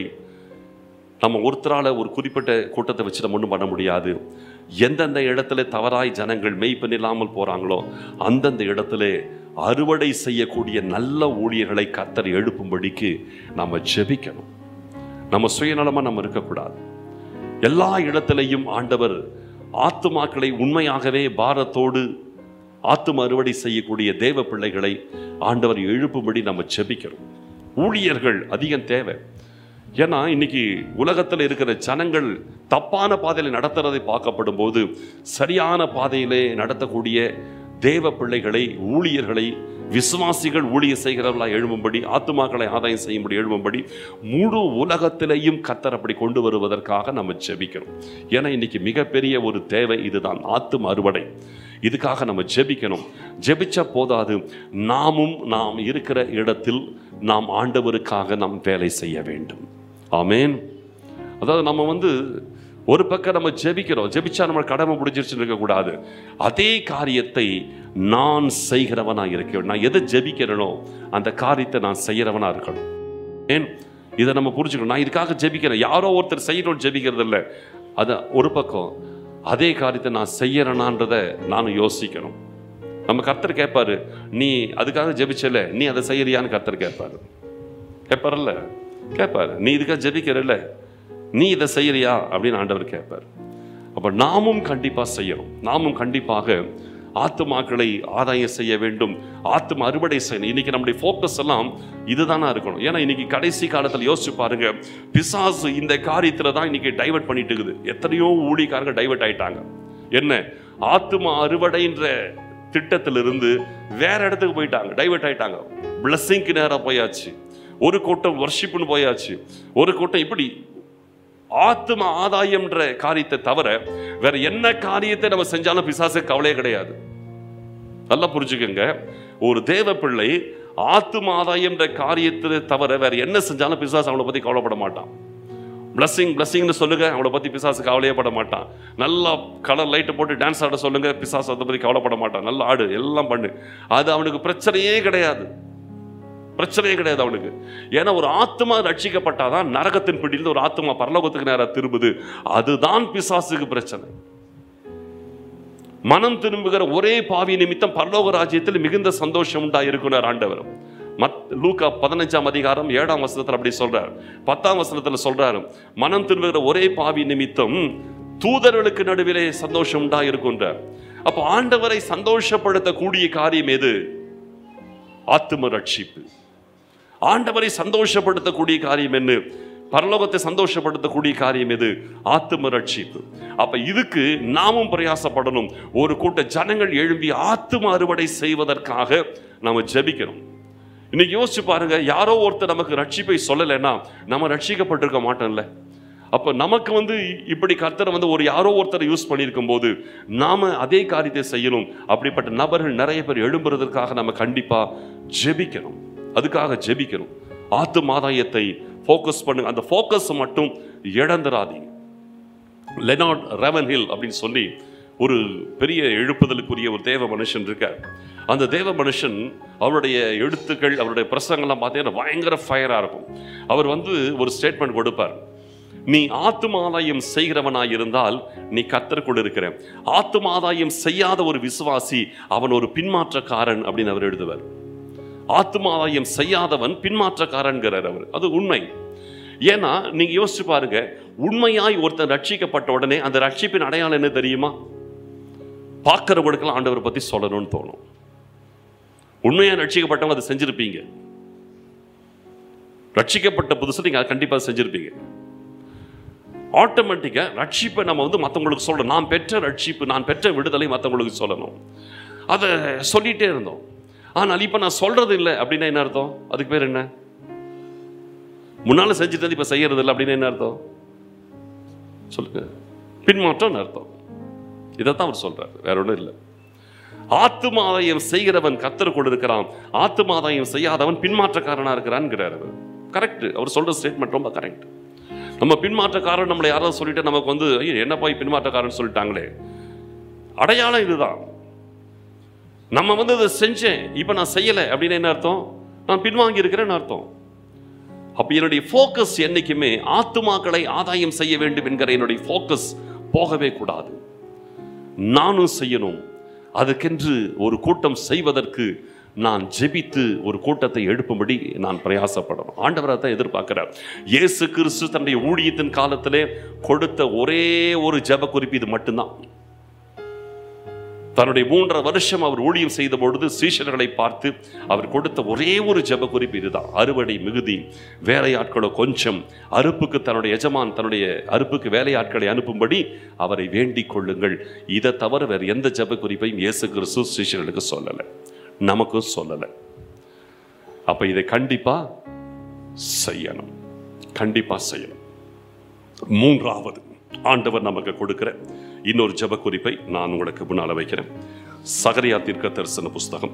நம்ம ஒருத்தரால ஒரு குறிப்பிட்ட கூட்டத்தை வச்சு நம்ம ஒன்றும் பண்ண முடியாது. எந்தெந்த இடத்துல தவறாய் ஜனங்கள் மெய்ப்பன் இல்லாமல் போறாங்களோ அந்தந்த இடத்துல அறுவடை செய்யக்கூடிய நல்ல ஊழியர்களை கர்த்தர் எழுப்பும்படிக்கு நம்ம ஜெபிக்கணும். நம்ம சுயநலமா நம்ம இருக்கக்கூடாது. எல்லா இடத்திலையும் ஆண்டவர் ஆத்துமாக்களை உண்மையாகவே பாரத்தோடு ஆத்தும அறுவடை செய்யக்கூடிய தேவ பிள்ளைகளை ஆண்டவர் எழுப்பும்படி நம்ம ஜெபிக்கிறோம். ஊழியர்கள் அதிகம் தேவை. ஏன்னா இன்னைக்கு உலகத்தில் இருக்கிற ஜனங்கள் தப்பான பாதையில் நடத்துறதை பார்க்கப்படும் போது சரியான பாதையிலே நடத்தக்கூடிய தேவ பிள்ளைகளை, ஊழியர்களை, விசுவாசிகள் ஊழிய செய்கிறவர்களாக எழும்பும்படி, ஆத்துமாக்களை ஆதாயம் செய்யும்படி எழும்பும்படி முழு உலகத்திலையும் கர்த்தர் அப்படி கொண்டு வருவதற்காக நம்ம ஜெபிக்கிறோம். ஏன்னா இன்னைக்கு மிகப்பெரிய ஒரு தேவை இதுதான், ஆத்தும அறுவடை. இதுக்காக நம்ம ஜெபிக்கணும். ஜெபிச்ச போதாது, நாமும் நாம் இருக்கிற இடத்தில் நாம் ஆண்டவருக்காக நாம் வேலை செய்ய வேண்டும். ஆமேன். அதாவது நம்ம வந்து ஒரு பக்கம் நம்ம ஜெபிக்கிறோம், ஜெபிச்சா நம்ம கடமை முடிஞ்சிருச்சுன்னு இருக்கக்கூடாது. அதே காரியத்தை நான் செய்கிறவனா இருக்கேன். நான் எதை ஜெபிக்கிறேனோ அந்த காரியத்தை நான் செய்கிறவனா இருக்கணும். ஏன் இதை நம்ம புரிஞ்சுக்கணும். நான் இதுக்காக ஜெபிக்கிறேன், யாரோ ஒருத்தர் செய்யணும்னு ஜெபிக்கிறது இல்லை. அது ஒரு பக்கம். அதே காரியத்தை நான் செய்யறேனான்றதை நானும் யோசிக்கணும். நம்ம கர்த்தர் கேட்பாரு, நீ அதுக்காக ஜெபிச்சல, நீ அதை செய்யறியான்னு கர்த்தர் கேட்பாரு. கேட்பார்ல, கேட்பாரு. நீ இதுக்காக ஜெபிக்கிறல்ல, நீ இதை செய்யறியா அப்படின்னு ஆண்டவர் கேட்பார். அப்ப நாமும் கண்டிப்பா செய்யணும். நாமும் கண்டிப்பாக ஆத்துமாக்களை ஆதாயம் செய்ய வேண்டும், ஆத்தும அறுவடை செய்யணும். இன்னைக்கு நம்முடைய ஃபோக்கஸ் எல்லாம் இதுதானா இருக்கணும். ஏன்னா இன்னைக்கு கடைசி காலத்தில் யோசிச்சு பாருங்க, பிசாசு இந்த காரியத்துல தான் இன்னைக்கு டைவர்ட் பண்ணிட்டு இருக்குது. எத்தனையோ ஊழியக்காரங்க டைவர்ட் ஆயிட்டாங்க. என்ன? ஆத்தும அறுவடைன்ற திட்டத்திலிருந்து வேற இடத்துக்கு போயிட்டாங்க, டைவர்ட் ஆயிட்டாங்க. பிளஸிங்க்கு நேரா போயாச்சு. ஒரு கூட்டம் வர்ஷிப்னு போயாச்சு, ஒரு கூட்டம் இப்படி ஆத்தும ஆதாயம்ன்ற காரியத்தை தவிர வேற என்ன காரியத்தை நம்ம செஞ்சாலும் பிசாசு கவலையே கிடையாது. நல்லா புரிஞ்சுக்கங்க. ஒரு தேவ பிள்ளை ஆத்தும ஆதாயம் என்ற காரியத்தை தவிர வேற என்ன செஞ்சாலும் பிசாசு அவனை பத்தி கவலைப்பட மாட்டான். பிளஸிங் பிளஸிங்னு சொல்லுங்க, அவனை பத்தி பிசாசு கவலையே பட மாட்டான். நல்லா கலர் லைட்டை போட்டு டான்ஸ் ஆட சொல்லுங்க, பிசாசு அதை பத்தி கவலைப்பட மாட்டான். நல்லா ஆடு, எல்லாம் பண்ணு, அது அவனுக்கு பிரச்சனையே கிடையாது. பிரச்சனையே கிடையாது அவனுக்கு. ஏன்னா ஒரு ஆத்மா ரட்சிக்கப்பட்டாதான் நரகத்தின் பிடியில் ஒரு ஆத்மா பரலோகத்துக்கு நேரா திரும்புது. அதுதான் பிசாசுக்கு பிரச்சனை. மனம் திரும்புகிற ஒரே பாவி நிமித்தம் பரலோக ராஜ்யத்தில் மிகுந்த சந்தோஷம் உண்டாயிருக்கிறார் ஆண்டவர். மத் லூக்கா பதினஞ்சாம் அதிகாரம் ஏழாம் வசனத்தில் அப்படி சொல்றார். பத்தாம் வசனத்தில் சொல்றாரு, மனம் திரும்புகிற ஒரே பாவி நிமித்தம் தூதர்களுக்கு நடுவிலே சந்தோஷம் உண்டாயிருக்கின்றார். அப்போ ஆண்டவரை சந்தோஷப்படுத்தக்கூடிய காரியம் எது? ஆத்தும ரட்சிப்பு. ஆண்டவரை சந்தோஷப்படுத்தக்கூடிய காரியம் என்ன? பரலோகத்தை சந்தோஷப்படுத்தக்கூடிய காரியம் எது? ஆத்தும ரட்சிப்பு. அப்ப இதுக்கு நாமும் பிரயாசப்படணும். ஒரு கூட்ட ஜனங்கள் எழும்பி ஆத்தும அறுவடை செய்வதற்காக நாம ஜெபிக்கணும். இன்னைக்கு யோசிச்சு பாருங்க, யாரோ ஒருத்தர் நமக்கு ரட்சிப்பை சொல்லலைன்னா நம்ம ரட்சிக்கப்பட்டிருக்க மாட்டோம்ல. அப்ப நமக்கு வந்து இப்படி கர்த்தரை வந்து ஒரு யாரோ ஒருத்தரை யூஸ் பண்ணியிருக்கும் போது நாம அதே காரியத்தை செய்யணும். அப்படிப்பட்ட நபர்கள் நிறைய பேர் எழும்புறதற்காக நம்ம கண்டிப்பா ஜெபிக்கணும். அதுக்காக ஜெபிக்கணும். ஆத்தும ஆதாயத்தை ஃபோக்கஸ் பண்ணுங்க. அந்த ஃபோக்கஸ் மட்டும் இழந்துராதீங்க. லெனார்ட் ரெவன்ஹில் அப்படின்னு சொல்லி ஒரு பெரிய எழுப்புதலுக்குரிய ஒரு தேவ மனுஷன் இருக்கார். அந்த தேவ மனுஷன் அவருடைய எழுத்துக்கள், அவருடைய பிரசங்கெல்லாம் பார்த்தீங்கன்னா பயங்கர ஃபயராக இருக்கும். அவர் வந்து ஒரு ஸ்டேட்மெண்ட் கொடுப்பார். நீ ஆத்தும ஆதாயம் செய்கிறவனாய் இருந்தால் நீ கர்த்தருக்குள் இருக்கிற. ஆத்தும ஆதாயம் செய்யாத ஒரு விசுவாசி அவன் ஒரு பின்மாற்றக்காரன் அப்படின்னு அவர் எழுதுவார். ஆத்தும ஆதாயம் செய்யாதவன் பின்மாற்றக்காரன்கிறார் அவர். அது உண்மை. ஏன்னா நீங்க யோசிச்சு பாருங்க, உண்மையாய் ஒருத்தன் ரட்சிக்கப்பட்ட உடனே அந்த ரட்சிப்பின் அடையாளம் என்ன தெரியுமா? பார்க்கிறவங்களுக்கெல்லாம் ஆண்டவரை பத்தி சொல்லணும்னு தோணும். உண்மையா ரட்சிக்கப்பட்டவங்க அதை செஞ்சிருப்பீங்க. ரட்சிக்கப்பட்ட புதுசு நீங்க அதை கண்டிப்பா செஞ்சிருப்பீங்க. ஆட்டோமேட்டிக்கா ரட்சிப்பை நம்ம வந்து மற்றவங்களுக்கு சொல்லணும். நான் பெற்ற ரட்சிப்பு, நான் பெற்ற விடுதலை மற்றவங்களுக்கு சொல்லணும். அதை சொல்லிட்டே இருந்தோம். ஆனால் இப்போ நான் சொல்றது இல்லை அப்படின்னா என்ன அர்த்தம்? அதுக்கு பேர் என்ன? முன்னால செஞ்சுட்டு இப்போ செய்யறது இல்லை அப்படின்னா என்ன அர்த்தம்? சொல்லுங்க. பின்மாற்றம் அர்த்தம். இதைத்தான் அவர் சொல்றாரு, வேற ஒன்றும் இல்லை. ஆத்தும ஆதாயம் செய்கிறவன் கர்த்தருக்குள் இருக்கிறான், ஆத்தும ஆதாயம் செய்யாதவன் பின்மாற்றக்காரனா இருக்கிறான்ங்கிறார் அவர். கரெக்ட். அவர் சொல்ற ஸ்டேட்மெண்ட் ரொம்ப கரெக்ட். நம்ம பின்மாற்றக்காரன் நம்மளை யாராவது சொல்லிட்டு நமக்கு வந்து என்ன போய் பின்மாற்றக்காரன் சொல்லிட்டாங்களே, அடையாளம் இதுதான். நம்ம வந்து அதை செஞ்சேன், இப்போ நான் செய்யலை அப்படின்னு என்ன அர்த்தம்? நான் பின்வாங்கி இருக்கிறேன்னு அர்த்தம். அப்போ என்னுடைய ஃபோக்கஸ் என்னைக்குமே ஆத்துமாக்களை ஆதாயம் செய்ய வேண்டும் என்கிற என்னுடைய ஃபோக்கஸ் போகவே கூடாது. நானும் செய்யணும். அதுக்கென்று ஒரு கூட்டம் செய்வதற்கு நான் ஜெபித்து ஒரு கூட்டத்தை எழுப்பும்படி நான் பிரயாசப்படணும். ஆண்டவரை தான் எதிர்பார்க்கிறார். இயேசு கிறிஸ்து தன்னுடைய ஊழியத்தின் காலத்திலே கொடுத்த ஒரே ஒரு ஜெப குறிப்பு இது மட்டும்தான். தன்னுடைய மூன்றரை வருஷம் அவர் ஊழியம் செய்த பொழுது சீஷர்களை பார்த்து அவர் கொடுத்த ஒரே ஒரு ஜெப குறிப்பு இதுதான். அறுவடை மிகுதி, வேலையாட்களோ கொஞ்சம், அறுப்புக்கு தன்னுடைய எஜமான் தன்னுடைய அறுப்புக்கு வேலையாட்களை அனுப்பும்படி அவரை வேண்டிக் கொள்ளுங்கள். இதை தவிர வேறு எந்த ஜெப குறிப்பையும் இயேசு கிறிஸ்து சீஷர்களுக்கு சொல்லலை, நமக்கும் சொல்லலை. அப்ப இதை கண்டிப்பா செய்யணும், கண்டிப்பா செய்யணும். மூன்றாவது ஆண்டவர் நமக்கு கொடுக்கிற இன்னொரு ஜெப குறிப்பை நான் உங்களுக்கு முன்னால வைக்கிறேன். சகரியா தீர்க்க தரிசன புஸ்தகம்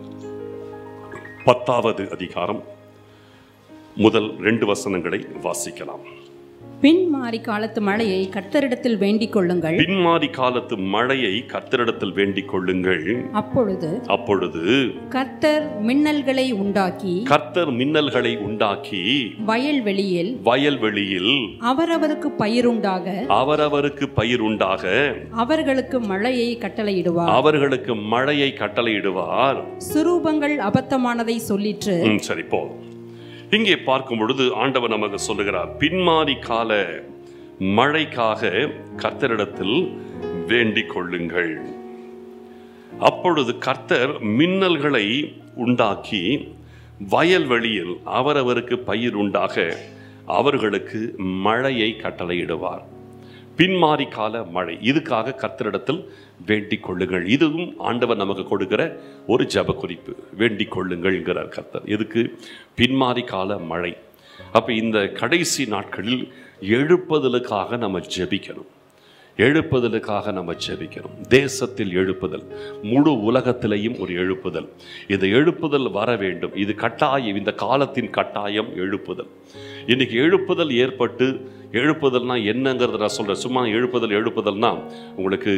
பத்தாவது அதிகாரம் முதல் ரெண்டு வசனங்களை வாசிக்கலாம். பின்மாறி காலத்து மழையை கர்த்தரிடத்தில் வேண்டிக் கொள்ளுங்கள். பின்மாறி காலத்து மழையை கர்த்தரிடத்தில் வேண்டிக் கொள்ளுங்கள். அப்பொழுது அப்பொழுது கர்த்தர் மின்னல்களை உண்டாக்கி கர்த்தர் மின்னல்களை உண்டாக்கி வயல்வெளியில் வயல்வெளியில் அவரவருக்கு பயிருண்டாக அவரவருக்கு பயிருண்டாக அவர்களுக்கு மழையை கட்டளையிடுவார். அவர்களுக்கு மழையை கட்டளையிடுவார். சுரூபங்கள் அபத்தமானதை சொல்லிற்று. சரி, போ. இங்கே பார்க்கும் பொழுது ஆண்டவர் நமக்கு சொல்லுகிறார், பின்மாறி கால மழைக்காக கர்த்தரிடத்தில் வேண்டிக் கொள்ளுங்கள். அப்பொழுது கர்த்தர் மின்னல்களை உண்டாக்கி வயல்வெளியில் அவரவருக்கு பயிர் உண்டாக அவர்களுக்கு மழையை கட்டளையிடுவார். பின்மாறி கால மழை, இதுக்காக கர்த்தரிடத்தில் வேண்டிக் கொள்ளுங்கள். இதுவும் ஆண்டவர் நமக்கு கொடுக்கிற ஒரு ஜெப குறிப்பு. வேண்டிக் கொள்ளுங்கள்ங்கிறார் கர்த்தர். எதுக்கு? பின்மாறி கால மழை. அப்ப இந்த கடைசி நாட்களில் எழுப்புதலுக்காக நம்ம ஜெபிக்கணும். எழுப்புதலுக்காக நம்ம ஜெபிக்கணும். தேசத்தில் எழுப்புதல், முழு உலகத்திலையும் ஒரு எழுப்புதல். இந்த எழுப்புதல் வர வேண்டும். இது கட்டாயம், இந்த காலத்தின் கட்டாயம் எழுப்புதல். இன்னைக்கு எழுப்புதல் ஏற்பட்டு, எழுப்புதல்னா என்னங்கிறத நான் சொல்றேன். சும்மா எழுப்புதல் எழுப்புதல்னா உங்களுக்கு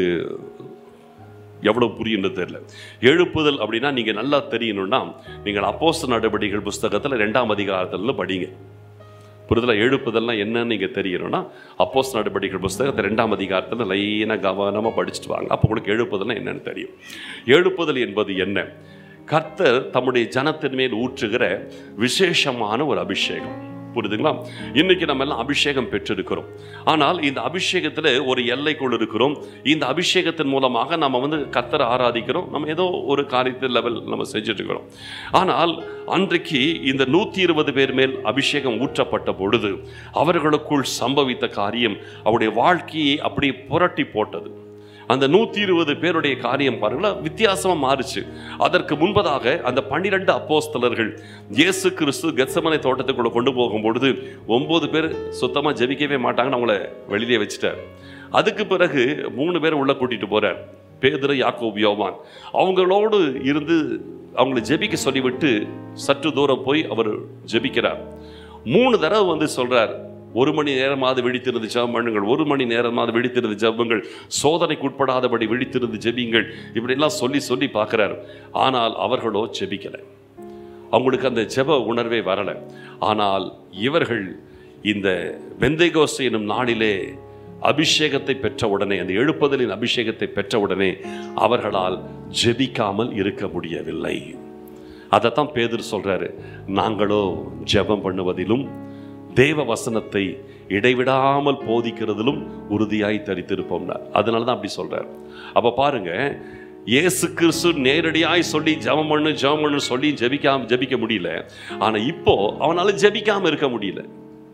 எவ்வளவு புரியுன்னு தெரியல. எழுப்புதல் அப்படின்னா நீங்க நல்லா தெரியணும்னா நீங்கள் அப்போஸ்தலர் நடவடிக்கைகள் புஸ்தகத்தில் ரெண்டாம் அதிகாரத்துல படிங்க. புரிதல? எழுப்புதல்னா என்னன்னு நீங்க தெரியணும்னா அப்போஸ்தலர் நடவடிக்கைகள் புஸ்தகத்தை ரெண்டாம் அதிகாரத்தில் லைனா கவனமா படிச்சுட்டு வாங்க. அப்போ உங்களுக்கு எழுப்புதல்னா என்னன்னு தெரியும். எழுப்புதல் என்பது என்ன? கர்த்தர் தம்முடைய ஜனத்தின் மேல் ஊற்றுகிற விசேஷமான ஒரு அபிஷேகம். புரியுதுங்களா? இன்னைக்கு நம்ம எல்லாம் அபிஷேகம் பெற்றிருக்கிறோம். ஆனால் இந்த அபிஷேகத்தில் ஒரு எல்லைக்குள் இருக்கிறோம். இந்த அபிஷேகத்தின் மூலமாக நம்ம வந்து கர்த்தரை ஆராதிக்கிறோம். நம்ம ஏதோ ஒரு காரியத்தில் லெவல் நம்ம செஞ்சுட்டு இருக்கிறோம். ஆனால் அன்றைக்கு இந்த நூற்றி இருபது பேர் மேல் அபிஷேகம் ஊற்றப்பட்ட பொழுது அவர்களுக்குள் சம்பவித்த காரியம் அவருடைய வாழ்க்கையை அப்படியே புரட்டி போட்டது. அந்த நூற்றி இருபது பேருடைய காரியம் பாருங்களா, வித்தியாசமாக மாறுச்சு. அதற்கு முன்பதாக அந்த பன்னிரண்டு அப்போஸ்தலர்கள் இயேசு கிறிஸ்து கெத்செமனே தோட்டத்துக்குள்ள கொண்டு போகும்பொழுது ஒன்பது பேர் சுத்தமாக ஜெபிக்கவே மாட்டாங்கன்னு அவங்கள வெளியே வச்சுட்டார். அதுக்கு பிறகு மூணு பேர் உள்ள கூட்டிட்டு போறார், பேதுரு, யாக்கோபு, யோவான். அவங்களோடு இருந்து அவங்களை ஜெபிக்க சொல்லிவிட்டு சற்று தூரம் போய் அவர் ஜெபிக்கிறார். மூணு தடவை வந்து சொல்றார், ஒரு மணி நேரமாவது விழித்திருந்து ஜெபம் பண்ணுங்கள், ஒரு மணி நேரமாவது விழித்திருந்து ஜெபங்கள், சோதனைக்கு உட்படாதபடி விழித்திருந்து ஜெபிங்கள், இப்படிலாம் சொல்லி சொல்லி பார்க்கிறார். ஆனால் அவர்களோ ஜெபிக்கலை. அவங்களுக்கு அந்த ஜெப உணர்வே வரலை. ஆனால் இவர்கள் இந்த பெந்தேகோஸ்தே எனும் நாளிலே அபிஷேகத்தை பெற்ற உடனே, அந்த எழுப்புதலின் அபிஷேகத்தை பெற்ற உடனே அவர்களால் ஜெபிக்காமல் இருக்க முடியவில்லை. அதைத்தான் பேதுரு சொல்றாரு, நாங்களோ ஜெபம் பண்ணுவதிலும் தேவ வசனத்தை இடைவிடாமல் போதிக்கிறதிலும் உறுதியாய் தரித்திருப்போம்னார். அதனால தான் அப்படி சொல்றார். அப்ப பாருங்க, இயேசு கிறிஸ்து நேரடியாய் சொல்லி ஜெபம் பண்ணு ஜெபம் பண்ணு சொல்லி ஜெபிக்காம ஜெபிக்க முடியல. ஆனா இப்போ அவனால ஜெபிக்காம இருக்க முடியல.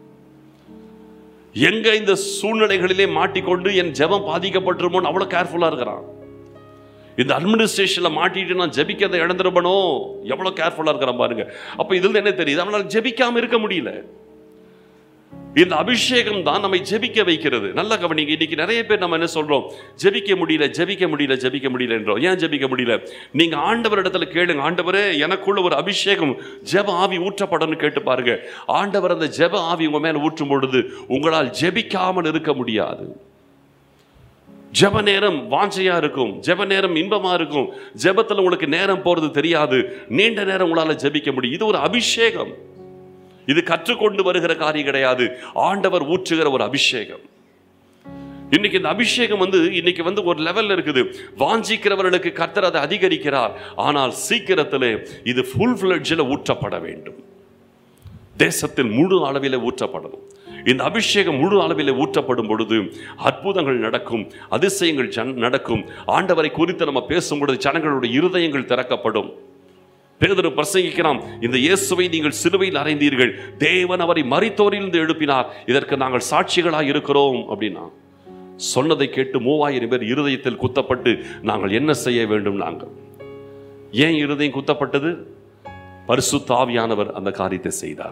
எங்க இந்த சூழ்நிலைகளிலே மாட்டிக்கொண்டு என் ஜெபம் பாதிக்கப்பட்டிருமோன்னு அவ்வளவு கேர்ஃபுல்லா இருக்கிறான். இந்த அட்மினிஸ்ட்ரேஷன்ல மாட்டிட்டு நான் ஜெபிக்கிறதை இழந்துருப்பனோ எவ்வளவு கேர்ஃபுல்லா இருக்கிறான் பாருங்க. அப்ப இதுல என்ன தெரியுது? அவனால ஜெபிக்காம இருக்க முடியல. இந்த அபிஷேகம் தான் நம்மை ஜெபிக்க வைக்கிறது. நல்ல கவனிங்க. இன்னைக்கு நிறைய பேர் நம்ம என்ன சொல்றோம், ஜெபிக்க முடியல ஜெபிக்க முடியல ஜெபிக்க முடியல என்றோம். ஏன் ஜெபிக்க முடியல? நீங்க ஆண்டவர் இடத்துல கேளுங்க, ஆண்டவரே எனக்குள்ள ஒரு அபிஷேகம் ஜெப ஆவி ஊற்றப்படணும் கேட்டு பாருங்க. ஆண்டவர் அந்த ஜெப ஆவி உங்க மேல ஊற்றும் பொழுது உங்களால் ஜெபிக்காமல் இருக்க முடியாது. ஜெப நேரம் வாஞ்சையா இருக்கும், ஜெப நேரம் இன்பமா இருக்கும், ஜெபத்துல உங்களுக்கு நேரம் போறது தெரியாது, நீண்ட நேரம் உங்களால ஜெபிக்க முடியும். இது ஒரு அபிஷேகம். இது கற்றுக்கொண்டு வருகிற காரியம் கிடையாது, ஆண்டவர் ஊற்றுகிற ஒரு அபிஷேகம். இன்னைக்கு இந்த அபிஷேகம் வந்து இன்னைக்கு வந்து ஒரு லெவல்ல இருக்குது. வாஞ்சிக்கிறவர்களுக்கு கர்த்தர் அதை அதிகரிக்கிறார். ஆனால் சீக்கிரத்திலே இது ஃபுல் ஃப்ளெட்ஜில் ஊற்றப்பட வேண்டும். தேசத்தில் முழு அளவில் ஊற்றப்படணும். இந்த அபிஷேகம் முழு அளவில் ஊற்றப்படும் பொழுது அற்புதங்கள் நடக்கும், அதிசயங்கள் நடக்கும். ஆண்டவரை குறித்து நம்ம பேசும் பொழுது ஜனங்களுடைய இருதயங்கள் திறக்கப்படும். பேதுரு பிரசங்கிக்கிறான், இந்த இயேசுவை நீங்கள் சிலுவையில் அறைந்தீர்கள், தேவன் அவரை மரித்தோரிலிருந்து எழுப்பினார், இதற்கு நாங்கள் சாட்சிகளாக இருக்கிறோம் அப்படின்னா சொன்னதை கேட்டு மூவாயிரம் பேர் இருதயத்தில் குத்தப்பட்டு நாங்கள் என்ன செய்ய வேண்டும்? நாங்கள் ஏன் இருதயம் குத்தப்பட்டது? பரிசுத்த ஆவியானவர் அந்த காரியத்தை செய்தார்.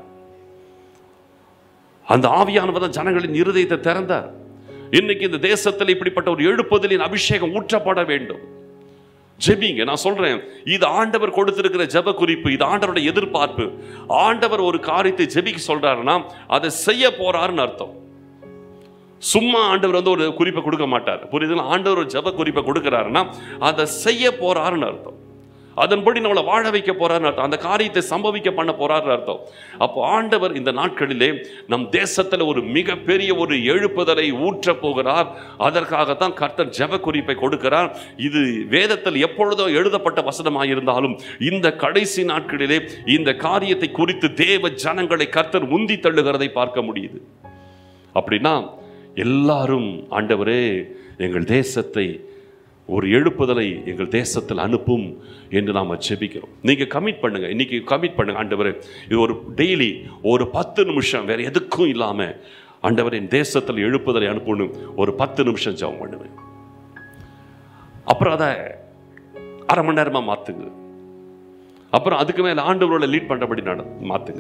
அந்த ஆவியானவர் தான் ஜனங்களின் இருதயத்தை திறந்தார். இன்னைக்கு இந்த தேசத்தில் இப்படிப்பட்ட ஒரு எழுப்புதலின் அபிஷேகம் ஊற்றப்பட வேண்டும். ஜெபிங்க. நான் சொல்றேன், இது ஆண்டவர் கொடுத்திருக்கிற ஜெப குறிப்பு, இது ஆண்டவருடைய எதிர்பார்ப்பு. ஆண்டவர் ஒரு காரியத்தை ஜெபிக்க சொல்றாருன்னா அதை செய்ய போறாருன்னு அர்த்தம். சும்மா ஆண்டவர் வந்து ஒரு குறிப்பை கொடுக்க மாட்டார். புரியுதுங்களா? ஆண்டவர் ஒரு ஜெப குறிப்பை கொடுக்கிறாருன்னா அதை செய்ய போறாருன்னு அர்த்தம். அதன்படி நம்மளை வாழ வைக்க போறாருன்னு அர்த்தம். அந்த காரியத்தை சம்பவிக்க பண்ண போறாருன்னு அர்த்தம். அப்போ ஆண்டவர் இந்த நாட்களிலே நம் தேசத்தில் ஒரு மிகப்பெரிய ஒரு எழுப்புதலை ஊற்ற போகிறார். அதற்காகத்தான் கர்த்தர் ஜெப குறிப்பை கொடுக்கிறார். இது வேதத்தில் எப்பொழுதோ எழுதப்பட்ட வசனமாக இருந்தாலும் இந்த கடைசி நாட்களிலே இந்த காரியத்தை குறித்து தேவ ஜனங்களை கர்த்தர் உந்தி தள்ளுகிறதை பார்க்க முடியுது. அப்படின்னா எல்லாரும் ஆண்டவரே எங்கள் தேசத்தை ஒரு எழுப்புதலை எங்கள் தேசத்தில் அனுப்பும் என்று நாம் ஜெபிக்கிறோம். நீங்க கமிட் பண்ணுங்க, இன்னைக்கு கமிட் பண்ணுங்க, ஆண்டவரே இது ஒரு டெய்லி ஒரு பத்து நிமிஷம் வேற எதுக்கும் இல்லாம ஆண்டவரே என் தேசத்தில் எழுப்புதலை அனுப்பணும், ஒரு பத்து நிமிஷம் ஜெபம் பண்ணுவேன். அப்புறம் அதை அரை மணி நேரமா மாத்துங்க. அப்புறம் அதுக்கு மேல ஆண்டவரோட லீட் பண்றபடி நட மாத்துங்க.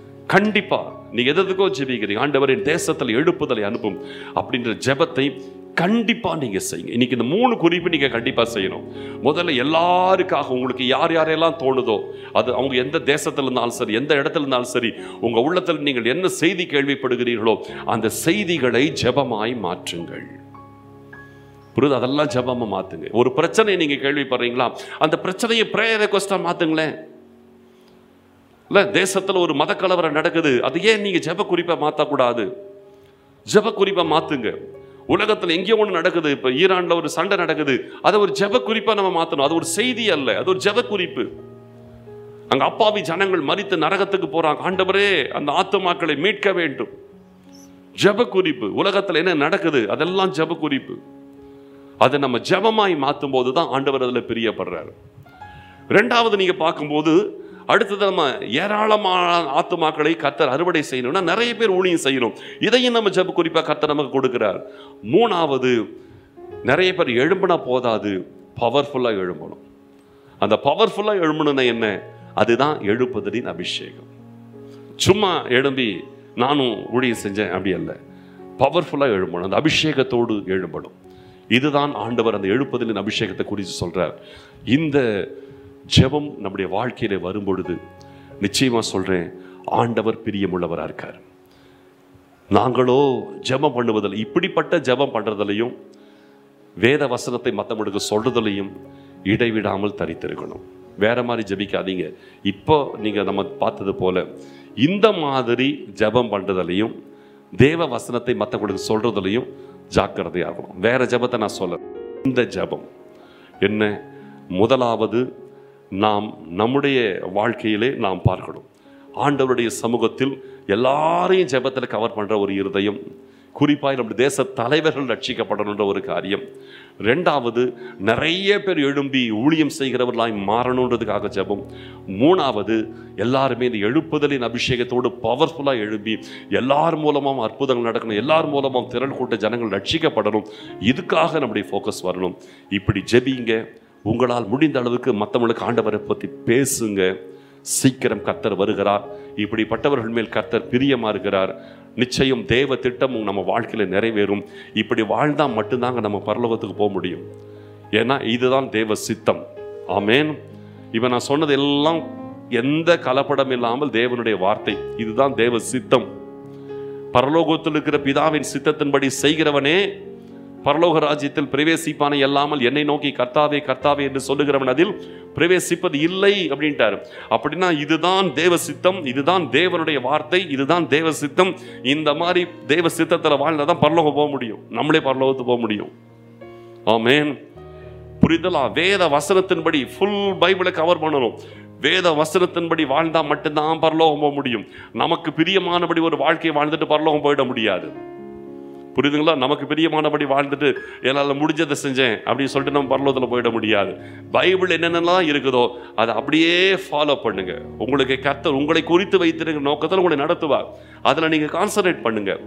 கண்டிப்பா நீங்க எதுக்கோ ஜெபிக்கிறீங்க, ஆண்டவர் என் தேசத்தில் எழுப்புதலை அனுப்பும் அப்படின்ற ஜெபத்தை கண்டிப்பா நீங்க செய்யுங்க. இன்னைக்கு இந்த மூணு குறிப்பு நீங்க கண்டிப்பா செய்யணும். முதல்ல எல்லாருக்காக உங்களுக்கு யார் யாரெல்லாம் தோணுதோ, அது அவங்க எந்த தேசத்துல இருந்தாலும் சரி, எந்த இடத்துல இருந்தாலும் சரி, உங்க உள்ளத்தில் நீங்கள் என்ன செய்தி கேள்விப்படுகிறீர்களோ அந்த செய்திகளை ஜெபமாய் மாற்றுங்கள். புரியுது? அதெல்லாம் ஜெபமா மாத்துங்க. ஒரு பிரச்சனையை நீங்க கேள்விப்படுறீங்களா, அந்த பிரச்சனையை பிரேயர் ரெக்வெஸ்டா மாத்துங்களேன். இல்ல தேசத்துல ஒரு மத கலவரம் நடக்குது, அது ஏன் நீங்க ஜெப குறிப்பை மாத்தக்கூடாது? ஜெப குறிப்பை மாத்துங்க. உலகத்துல எங்கேயோ ஒன்று நடக்குது, இப்ப ஈரான்ல ஒரு சண்டை நடக்குது, அதை ஒரு ஜெப குறிப்பா நம்ம மாத்தணும். அது ஒரு செய்தி அல்ல, அது ஒரு ஜெப குறிப்பு. அங்க அப்பாவி ஜனங்கள் மரித்து நரகத்துக்கு போறாங்க, ஆண்டவரே அந்த ஆத்துமாக்களை மீட்க வேண்டும். ஜெப குறிப்பு. உலகத்துல என்ன நடக்குது அதெல்லாம் ஜெப குறிப்பு. அதை நம்ம ஜெபமாய் மாற்றும் போது தான் ஆண்டவர் அதுல பிரியப்படுறாரு. ரெண்டாவது நீங்க பார்க்கும்போது, அடுத்தது நம்ம ஏராளமான ஆத்துமாக்களை கர்த்தர் அறுவடை செய்யணும்னா நிறைய பேர் ஊழியம் செய்யணும். இதையும் நம்ம ஜெப குறிப்பா கர்த்தர் நமக்கு கொடுக்கிறார். மூணாவது, நிறைய பேர் எழும்பினா போதாது, பவர்ஃபுல்லா எழும்பணும். அந்த பவர்ஃபுல்லா எழும்பணும்னா என்ன? அதுதான் எழுப்புதலின் அபிஷேகம். சும்மா எழும்பி நானும் ஊழியம் செஞ்சேன் அப்படி அல்ல, பவர்ஃபுல்லா எழும்பணும், அந்த அபிஷேகத்தோடு எழும்பணும். இதுதான் ஆண்டவர் அந்த எழுப்புதலின் அபிஷேகத்தை குறித்து சொல்றார். இந்த ஜெபம் நம்முடைய வாழ்க்கையில வரும் பொழுது நிச்சயமா சொல்றேன், ஆண்டவர் பிரியமுள்ளவராக இருக்கார். நாங்களோ ஜெபம் பண்ணுவதில், இப்படிப்பட்ட ஜெபம் பண்றதிலையும் வேத வசனத்தை மற்றவங்களுக்கு சொல்றதிலையும் இடைவிடாமல் தரித்திருக்கணும். வேற மாதிரி ஜெபிக்காதீங்க. இப்போ நீங்க நம்ம பார்த்தது போல இந்த மாதிரி ஜெபம் பண்றதிலையும் தேவ வசனத்தை மற்றவங்களுக்கு சொல்றதிலையும் ஜாக்கிரதையாகணும். வேற ஜெபத்தை நான் சொல்ல, இந்த ஜெபம் என்ன? முதலாவது, நாம் நம்முடைய வாழ்க்கையிலே நாம் பார்க்கணும், ஆண்டவருடைய சமூகத்தில் எல்லாரையும் ஜெபத்தில் கவர் பண்ற ஒரு இருதயம், குறிப்பாக நம்முடைய தேச தலைவர்கள் ரட்சிக்கப்படணுன்ற ஒரு காரியம். ரெண்டாவது, நிறைய பேர் எழும்பி ஊழியம் செய்கிறவர்களாய் மாறணுன்றதுக்காக ஜெபம். மூணாவது, எல்லாருமே இந்த எழுப்புதலின் அபிஷேகத்தோடு பவர்ஃபுல்லாக எழும்பி எல்லார் மூலமும் அற்புதங்கள் நடக்கணும், எல்லார் மூலமும் திரள் கூட்ட ஜனங்கள் ரட்சிக்கப்படணும். இதுக்காக நம்முடைய ஃபோக்கஸ் வரணும். இப்படி ஜெபிங்க. உங்களால் முடிந்த அளவுக்கு மற்றவங்களுக்கு ஆண்டவரை பற்றி பேசுங்க. சீக்கிரம் கர்த்தர் வருகிறார். இப்படிப்பட்டவர்கள் மேல் கர்த்தர் பிரியமா இருக்கிறார். நிச்சயம் தேவ திட்டம் நம்ம வாழ்க்கையில நிறைவேறும். இப்படி வாழ்ந்தால் மட்டும்தாங்க நம்ம பரலோகத்துக்கு போக முடியும். ஏன்னா இதுதான் தேவ சித்தம். ஆமேன். இப்போ நான் சொன்னது எல்லாம் எந்த கலப்படம் இல்லாமல் தேவனுடைய வார்த்தை. இதுதான் தேவ சித்தம். பரலோகத்தில் இருக்கிற பிதாவின் சித்தத்தின்படி செய்கிறவனே பரலோக ராஜ்யத்தில் பிரவேசிப்பானை அல்லாமல் என்னை நோக்கி கர்த்தாவே கர்த்தாவே என்று சொல்லுகிறவன் அதில் பிரவேசிப்பது இல்லை அப்படின்ட்டாரு. அப்படின்னா இதுதான் தேவ சித்தம், இதுதான் தேவனுடைய வார்த்தை, இதுதான் தேவ சித்தம். இந்த மாதிரி தேவ சித்தத்தில் வாழ்ந்தாதான் பரலோகம் போக முடியும், நம்மளே பரலோகத்துக்கு போக முடியும். ஆமேன். புரிதலா? வேத வசனத்தின்படி ஃபுல் பைபிளை கவர் பண்ணணும். வேத வசனத்தின்படி வாழ்ந்தா மட்டும்தான் பரலோகம் போக முடியும். நமக்கு பிரியமானபடி ஒரு வாழ்க்கையை வாழ்ந்துட்டு பரலோகம் போயிட முடியாது. புரியுதுங்களா? நமக்கு பிரியமானபடி வாழ்ந்துட்டு என்னால் முடிஞ்சதை செஞ்சேன் அப்படின்னு சொல்லிட்டு நம்ம பரலோகத்தில் போயிட முடியாது. பைபிள் என்னென்னலாம் இருக்குதோ அதை அப்படியே ஃபாலோ பண்ணுங்க. உங்களுக்கு கர்த்தர் உங்களை குறித்து வைத்திருக்கிற நோக்கத்தில் உங்களை நடத்துவார். அதில் நீங்கள் கான்சன்ட்ரேட் பண்ணுங்க.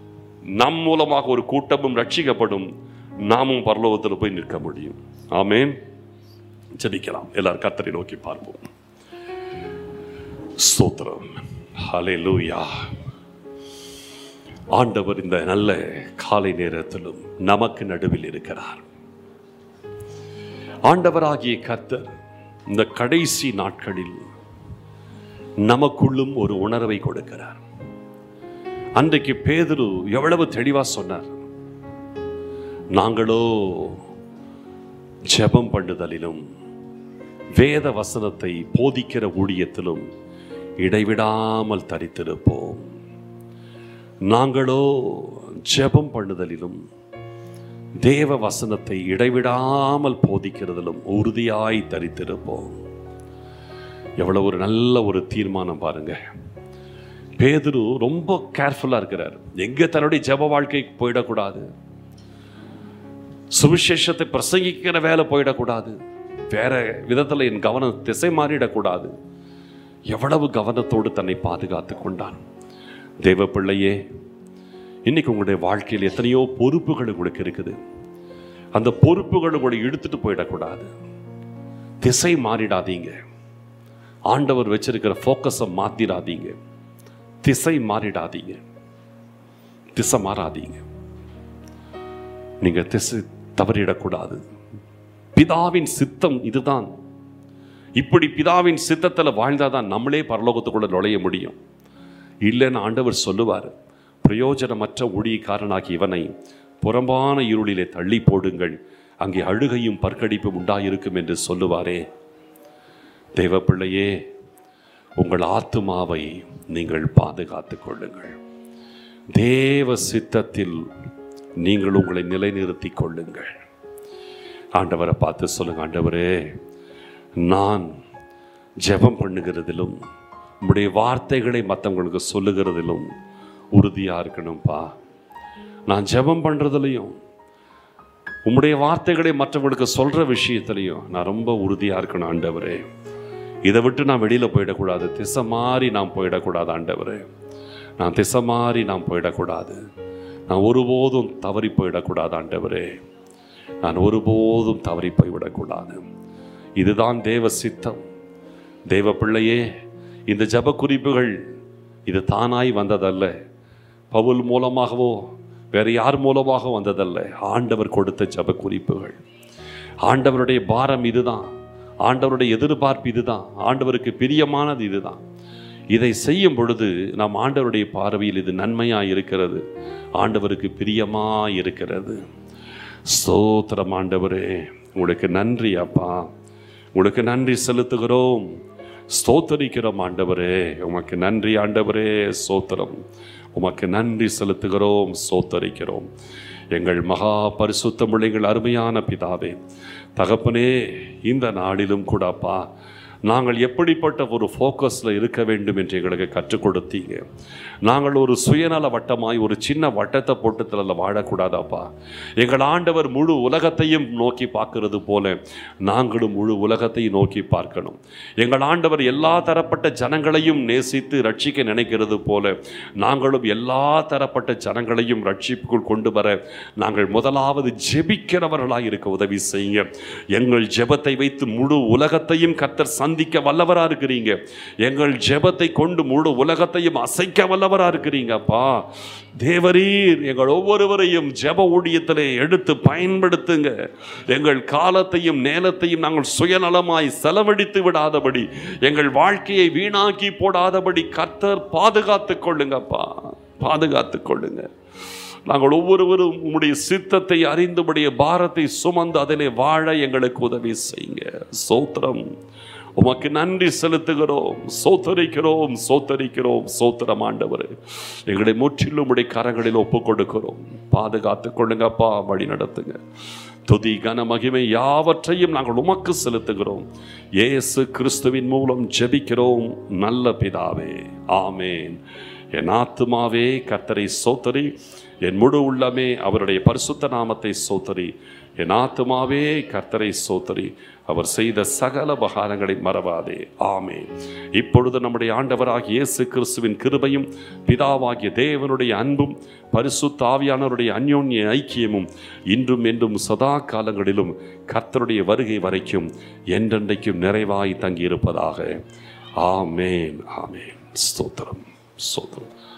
நம் மூலமாக ஒரு கூட்டமும் ரட்சிக்கப்படும், நாமும் பரலோகத்தில் போய் நிற்க முடியும். ஆமேன். ஜெபிக்கலாம். எல்லாரும் கர்த்தரை நோக்கி பார்ப்போம். ஸ்தோத்திரம். ஹல்லேலூயா. ஆண்டவர் இந்த நல்ல காலை நேரத்திலும் நமக்கு நடுவில் இருக்கிறார். ஆண்டவராகிய கர்த்தர் இந்த கடைசி நாட்களில் நமக்குள்ளும் ஒரு உணர்வை கொடுக்கிறார். அன்றைக்கு பேதுரு எவ்வளவு தெளிவா சொன்னார், நாங்களோ ஜெபம் பண்ணுதலிலும் வேத வசனத்தை போதிக்கிற ஊழியத்திலும் இடைவிடாமல் தரித்திருப்போம். நாங்களோ ஜெபம் பண்ணுதலிலும் தேவ வசனத்தை இடைவிடாமல் போதிக்கிறதிலும் உறுதியாய் தரித்திருப்போம். எவ்வளவு ஒரு நல்ல ஒரு தீர்மானம் பாருங்க. பேதுரு ரொம்ப கேர்ஃபுல்லா இருக்கிறார். எங்க தன்னுடைய ஜெப வாழ்க்கைக்கு போயிடக்கூடாது, சுவிசேஷத்தை பிரசங்கிக்கிற வேலை போயிடக்கூடாது, வேற விதத்தில் என் கவனம் திசை மாறிடக்கூடாது. எவ்வளவு கவனத்தோடு தன்னை பாதுகாத்து கொண்டான். தேவ பிள்ளையே, இன்னைக்கு உங்களுடைய வாழ்க்கையில் எத்தனையோ பொறுப்புகள் உங்களுக்கு இருக்குது. அந்த பொறுப்புகள் உங்களை இழுத்துட்டு போயிடக்கூடாது. திசை மாறிடாதீங்க. ஆண்டவர் வச்சிருக்கிற ஃபோக்கஸை மாத்திராதீங்க. திசை மாறிடாதீங்க. திசை மாறாதீங்க. நீங்க திசை தவறிடக்கூடாது. பிதாவின் சித்தம் இதுதான். இப்படி பிதாவின் சித்தத்தில் வாழ்ந்தாதான் நம்மளே பரலோகத்துக்குள்ள நுழைய முடியும். இல்லைன்னு ஆண்டவர் சொல்லுவார், பிரயோஜனமற்ற ஊழியக்காரனாகி இவனை புறம்பான இருளிலே தள்ளி போடுங்கள், அங்கே அழுகையும் பற்கடிப்பும் உண்டாயிருக்கும் என்று சொல்லுவாரே. தேவ பிள்ளையே, உங்கள் ஆத்துமாவை நீங்கள் பாதுகாத்துக் கொள்ளுங்கள். தேவ சித்தத்தில் நீங்கள் உங்களை நிலைநிறுத்திக் கொள்ளுங்கள். ஆண்டவரை பார்த்து சொல்லுங்க, ஆண்டவரே, நான் ஜெபம் பண்ணுகிறதிலும் உம்முடைய வார்த்தைகளை மற்றவங்களுக்கு சொல்லுகிறதிலும் உறுதியாக இருக்கணும்ப்பா. நான் ஜெபம் பண்ணுறதுலையும் உம்முடைய வார்த்தைகளை மற்றவங்களுக்கு சொல்கிற விஷயத்துலையும் நான் ரொம்ப உறுதியாக இருக்கணும் ஆண்டவரே. இதை விட்டு நான் வெளியில் போயிடக்கூடாது, திசை மாறி நான் போயிடக்கூடாது ஆண்டவரே. நான் திசை மாறி நான் போயிடக்கூடாது. நான் ஒருபோதும் தவறி போயிடக்கூடாது ஆண்டவரே. நான் ஒருபோதும் தவறி போய்விடக்கூடாது. இதுதான் தேவ சித்தம். தேவ பிள்ளையே, இந்த ஜப குறிப்புகள் இது தானாய் வந்ததல்ல, பவுல் மூலமாகவோ வேறு யார் மூலமாக வந்ததல்ல. ஆண்டவர் கொடுத்த ஜப குறிப்புகள். ஆண்டவருடைய பாரம் இதுதான், ஆண்டவருடைய எதிர்பார்ப்பு இதுதான், ஆண்டவருக்கு பிரியமானது இதுதான். இதை செய்யும் பொழுது நாம் ஆண்டவருடைய பார்வையில் இது நன்மையாக இருக்கிறது, ஆண்டவருக்கு பிரியமாக இருக்கிறது. ஸ்தோத்திரம் ஆண்டவரே, உங்களுக்கு நன்றி அப்பா, உங்களுக்கு நன்றி செலுத்துகிறோம், ஸ்தோத்தரிக்கிறோம் ஆண்டவரே. உமக்கு நன்றி ஆண்டவரே, ஸ்தோத்திரம். உமக்கு நன்றி செலுத்துகிறோம், ஸ்தோத்தரிக்கிறோம். எங்கள் மகா பரிசுத்தமுள்ள எங்கள் அருமையான பிதாவே, தகப்பனே, இந்த நாளிலும் கூட அப்பா நாங்கள் எப்படிப்பட்ட ஒரு ஃபோக்கஸில் இருக்க வேண்டும் என்று எங்களுக்கு கற்றுக் கொடுத்தீங்க. நாங்கள் ஒரு சுயநல வட்டமாய் ஒரு சின்ன வட்டத்தை போட்டு தல வாழக்கூடாதாப்பா. எங்கள் ஆண்டவர் முழு உலகத்தையும் நோக்கி பார்க்கறது போல நாங்களும் முழு உலகத்தையும் நோக்கி பார்க்கணும். எங்கள் ஆண்டவர் எல்லா தரப்பட்ட ஜனங்களையும் நேசித்து ரட்சிக்க நினைக்கிறது போல நாங்களும் எல்லா தரப்பட்ட ஜனங்களையும் ரட்சிப்புக்குள் கொண்டு வர நாங்கள் முதலாவது ஜெபிக்கிறவர்களாக இருக்க உதவி செய்யுங்க. எங்கள் ஜெபத்தை வைத்து முழு உலகத்தையும் கர்த்தர் சந்திக்க வல்லவரா இருக்கிறீங்க. எங்கள் ஜெபத்தை கொண்டு முழு உலகத்தையும் அசைக்க வல்லவரா இருக்கிறீங்க அப்பா. தேவரீர் எங்கள் ஒவ்வொருவரையும் ஜெப ஊழியத்திலே எடுத்து பயன்படுத்துங்க. எங்கள் காலத்தையும் நேரத்தையும் நாங்கள் சுயநலமாய் செலவழித்து விடாதபடி, எங்கள் வாழ்க்கையை வீணாக்கி போடாதபடி கர்த்தர் பாதுகாத்துக் கொள்ளுங்கப்பா, பாதுகாத்துக் கொள்ளுங்க. நாங்கள் ஒவ்வொருவரும் உம்முடைய சித்தத்தை அறிந்தபடிய பாரத்தை சுமந்து அதிலே வாழ எங்களுக்கு உதவி செய்யுங்க. ஸ்தோத்திரம். உமக்கு நன்றி செலுத்துகிறோம், சோத்தரிக்கிறோம், சோத்தரிக்கிறோம். சோத்திரம் ஆண்டவரே, எங்களை முற்றிலும் உம்முடைய கரங்களில் ஒப்பு கொடுக்கிறோம். பாதுகாத்துக் கொள்ளுங்கப்பா, வழி நடத்துங்க. துதி கன மகிமை யாவற்றையும் நாங்கள் உமக்கு செலுத்துகிறோம். இயேசு கிறிஸ்துவின் மூலம் ஜெபிக்கிறோம் நல்ல பிதாவே, ஆமேன். என் ஆத்துமாவே கர்த்தரை சோத்தரி, என் முழு உள்ளமே அவருடைய பரிசுத்த நாமத்தை சோத்தரி. என் ஆத்துமாவே கர்த்தரை சோத்தரி, அவர் செய்த சகல உபகாரங்களை மறவாதே. ஆமென். இப்பொழுது நம்முடைய ஆண்டவராகிய இயேசு கிறிஸ்துவின் கிருபையும் பிதாவாகிய தேவனுடைய அன்பும் பரிசுத்த ஆவியானவருடைய அந்யோன்ய ஐக்கியமும் இன்றும் என்றும் சதா காலங்களிலும் கர்த்தருடைய வருகை வரைக்கும் என்றென்றைக்கும் நிறைவாய் தங்கியிருப்பதாக. ஆமென், ஆமென். ஸ்தோத்திரம், ஸ்தோத்திரம்.